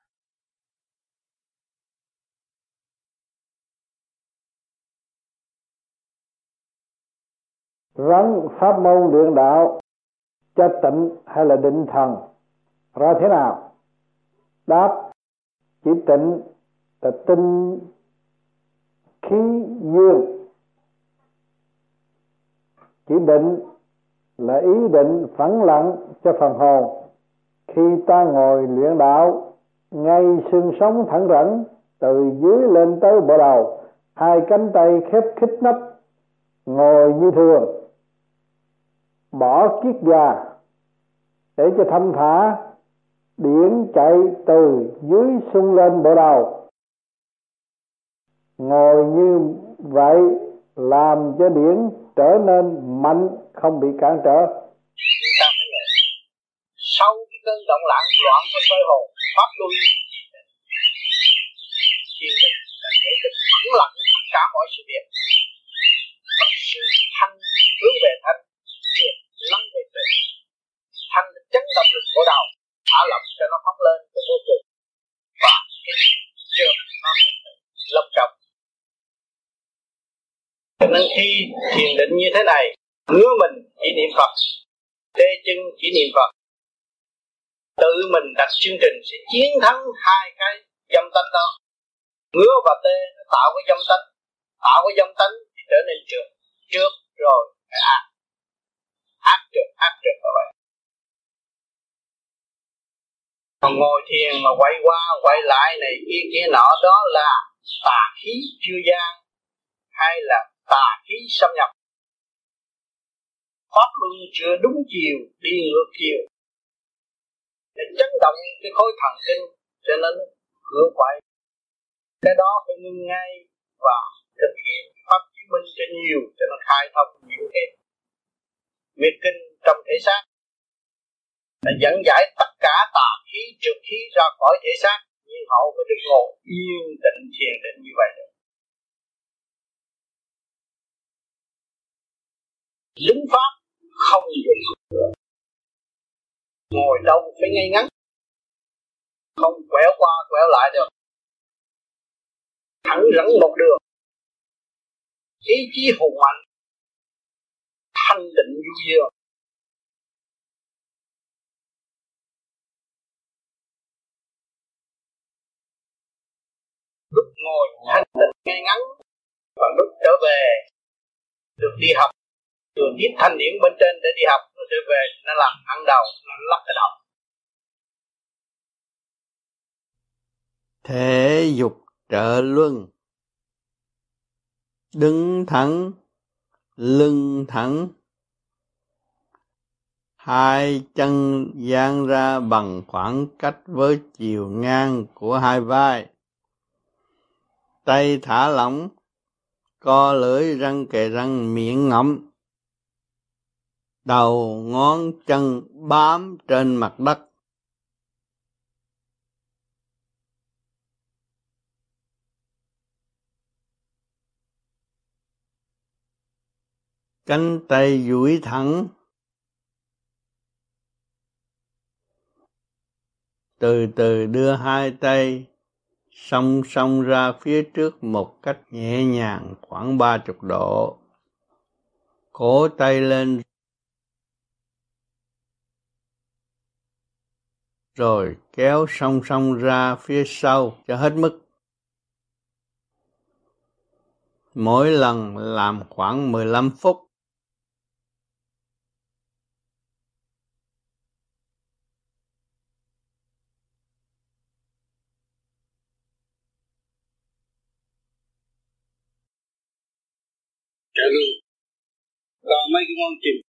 Rắn pháp môn luyện đạo cho tịnh hay là định thần ra thế nào? Đáp: chỉ tịnh là tinh khí dương, chỉ định là ý định phẳng lặng cho phần hồn. Khi ta ngồi luyện đạo, ngay xương sống thẳng rẳng từ dưới lên tới bộ đầu, hai cánh tay khép khít nách, ngồi như thường, bỏ kiết già để cho thâm thả, điển chạy từ dưới xung lên bộ đầu. Ngồi như vậy làm cho điển trở nên mạnh, không bị cản trở. Sau cái cơn động loạn loạn của soi hồn, pháp luân thiền định là thể thức phẳng lặng tất cả mọi sự việc. Sự thanh hướng về thanh, thiền lắng về tự. Thanh là chấn động lực của đầu, thả lỏng cho nó phóng lên cái vô cùng, và cái trường nó lâm trọng. Cho nên khi thiền định như thế này, ngứa mình chỉ niệm Phật, tê chân chỉ niệm Phật, tự mình đặt chương trình sẽ chiến thắng hai cái dâm tánh đó. Ngứa và tê nó tạo cái dâm tánh, tạo cái dâm tánh thì trở nên trượt, trượt rồi phải ác, ác trượt, ác trượt như vậy. Còn ngồi thiền mà quay qua quay lại này kia kia nọ, đó là tà khí chưa gian hay là tà khí xâm nhập. Pháp luân chưa đúng chiều, đi ngược chiều để chấn động cái khối thần kinh cho nên ngược quay. Cái đó phải ngưng ngay và thực hiện pháp chứng minh cho nhiều, cho nó khai thông nhiều cái nguyệt kinh trong thể xác, là dẫn giải tất cả tà khí trượt khí ra khỏi thể xác, nhưng hậu mới được ngồi yên tĩnh thiền định như vậy được. Lính pháp không dùng được, ngồi đâu phải ngay ngắn, không quẹo qua quẹo lại được, thẳng rắn một đường, ý chí hùng mạnh, thanh định du dương. Lúc ngồi thanh định ngay ngắn và lúc trở về được đi học, được tiếp thanh điển bên trên để đi học, nó trở về nó làm ăn đầu, nó lắc cái đầu. Thể dục trợ luân, đứng thẳng, lưng thẳng, hai chân dang ra bằng khoảng cách với chiều ngang của hai vai, tay thả lỏng, co lưỡi răng kề răng, miệng ngậm, đầu ngón chân bám trên mặt đất. Cánh tay duỗi thẳng, từ từ đưa hai tay song song ra phía trước một cách nhẹ nhàng khoảng ba mươi độ. Cổ tay lên rồi kéo song song ra phía sau cho hết mức. Mỗi lần làm khoảng mười lăm phút. Trợ luôn. Còn mấy cái môn chìm,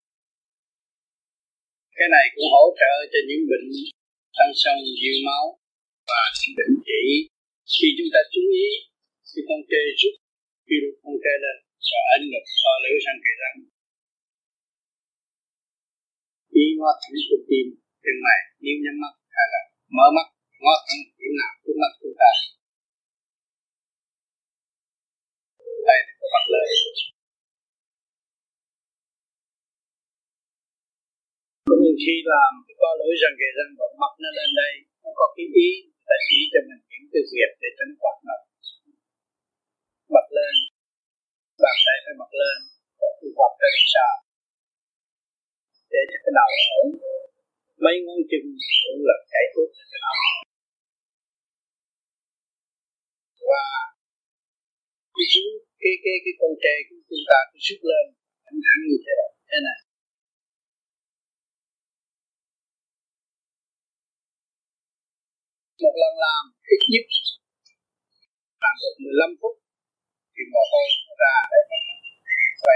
cái này cũng hỗ trợ cho những bệnh tăng sông nhiều máu và những bệnh chỉ. Khi chúng ta chú ý, khi con tê rút, khi con tê lên và ấn ngực to lưỡi sang kề răng. Khi ngó thẳng của tim, chân mày, nếu nhắm mắt hay là mở mắt, ngó thẳng điểm nào trước mắt chúng ta. Đây là cái mặt lợi. Nhưng khi làm cái co lưỡi răng kề răng và mắt nó lên đây, nó có cái ý ta chỉ cho mình những cái việc để cho nó hoạt động. Bật lên, bàn tay phải bật lên, có cái hoạt ra sao để cho cái đầu ổn. Mấy ngón chân cũng là cái thuốc cho cái đầu. Và cái cái cái cái con tre của chúng ta cứ sức lên thẳng thẳng như thế này, thế này. Một lần làm ít nhất làm được mười lăm phút thì mồ hôi ra để khỏe.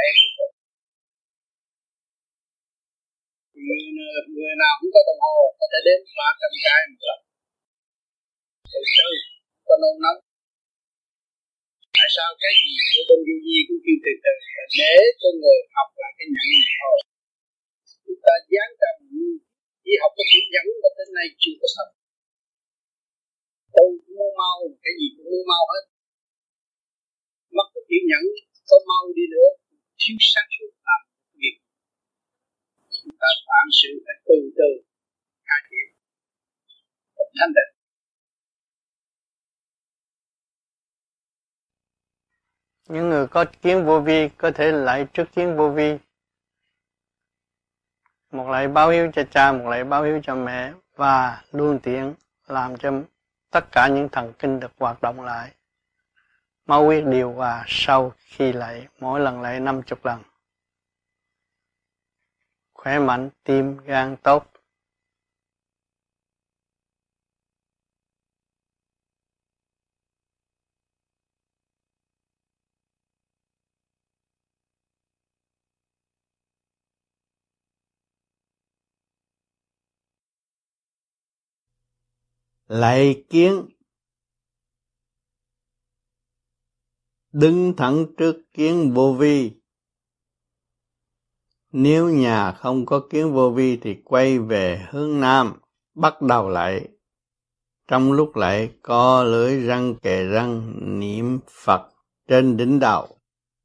Người, người nào cũng có đồng hồ có thể đếm ba trăm cái một lần. Từ từ có nôn nóng. Tại sao cái gì của bên du di cũng kêu từ từ để cho người học lại cái nhẫn thôi. Chúng ta dán trầm chỉ học cái chữ nhẫn mà đến nay chưa có xong. Tôi cũng muốn mau, cái gì cũng muốn mau hết. Mất cái chữ nhẫn, có mau đi nữa, thiếu sáng suốt làm việc. Chúng ta phạm sự phải từ từ, khai triển, một thanh định. Những người có kiến vô vi có thể lạy trước kiến vô vi. Một lạy báo hiếu cho cha, một lạy báo hiếu cho mẹ, và luôn tiện làm cho tất cả những thần kinh được hoạt động lại. Máu huyết điều hòa sau khi lạy, mỗi lần lạy năm chục lần. Khỏe mạnh, tim, gan tốt. Lạy kiến, đứng thẳng trước kiến vô vi. Nếu nhà không có kiến vô vi thì quay về hướng nam, bắt đầu lạy. Trong lúc lạy co lưỡi răng kề răng, niệm Phật trên đỉnh đầu.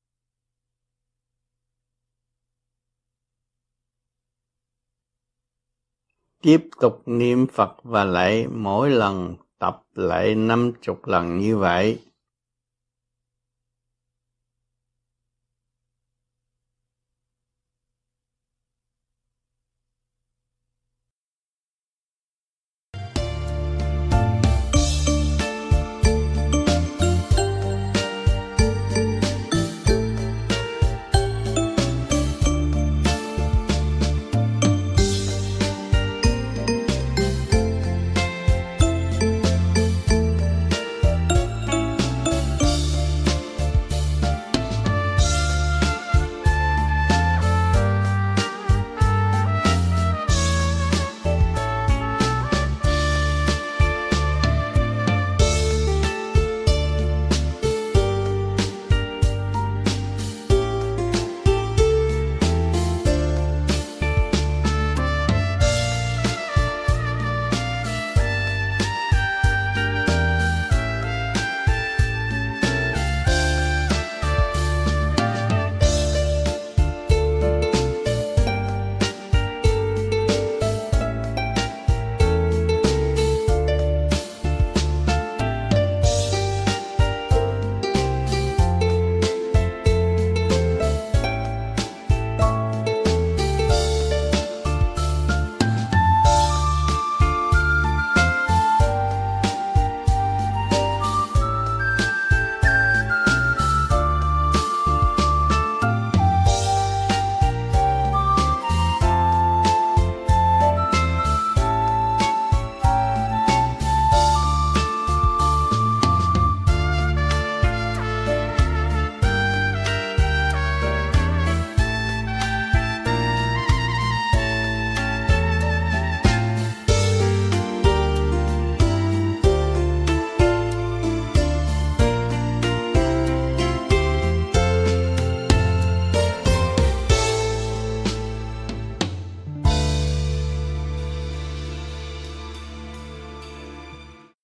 Tiếp tục niệm Phật và lạy, mỗi lần tập lạy năm chục lần như vậy.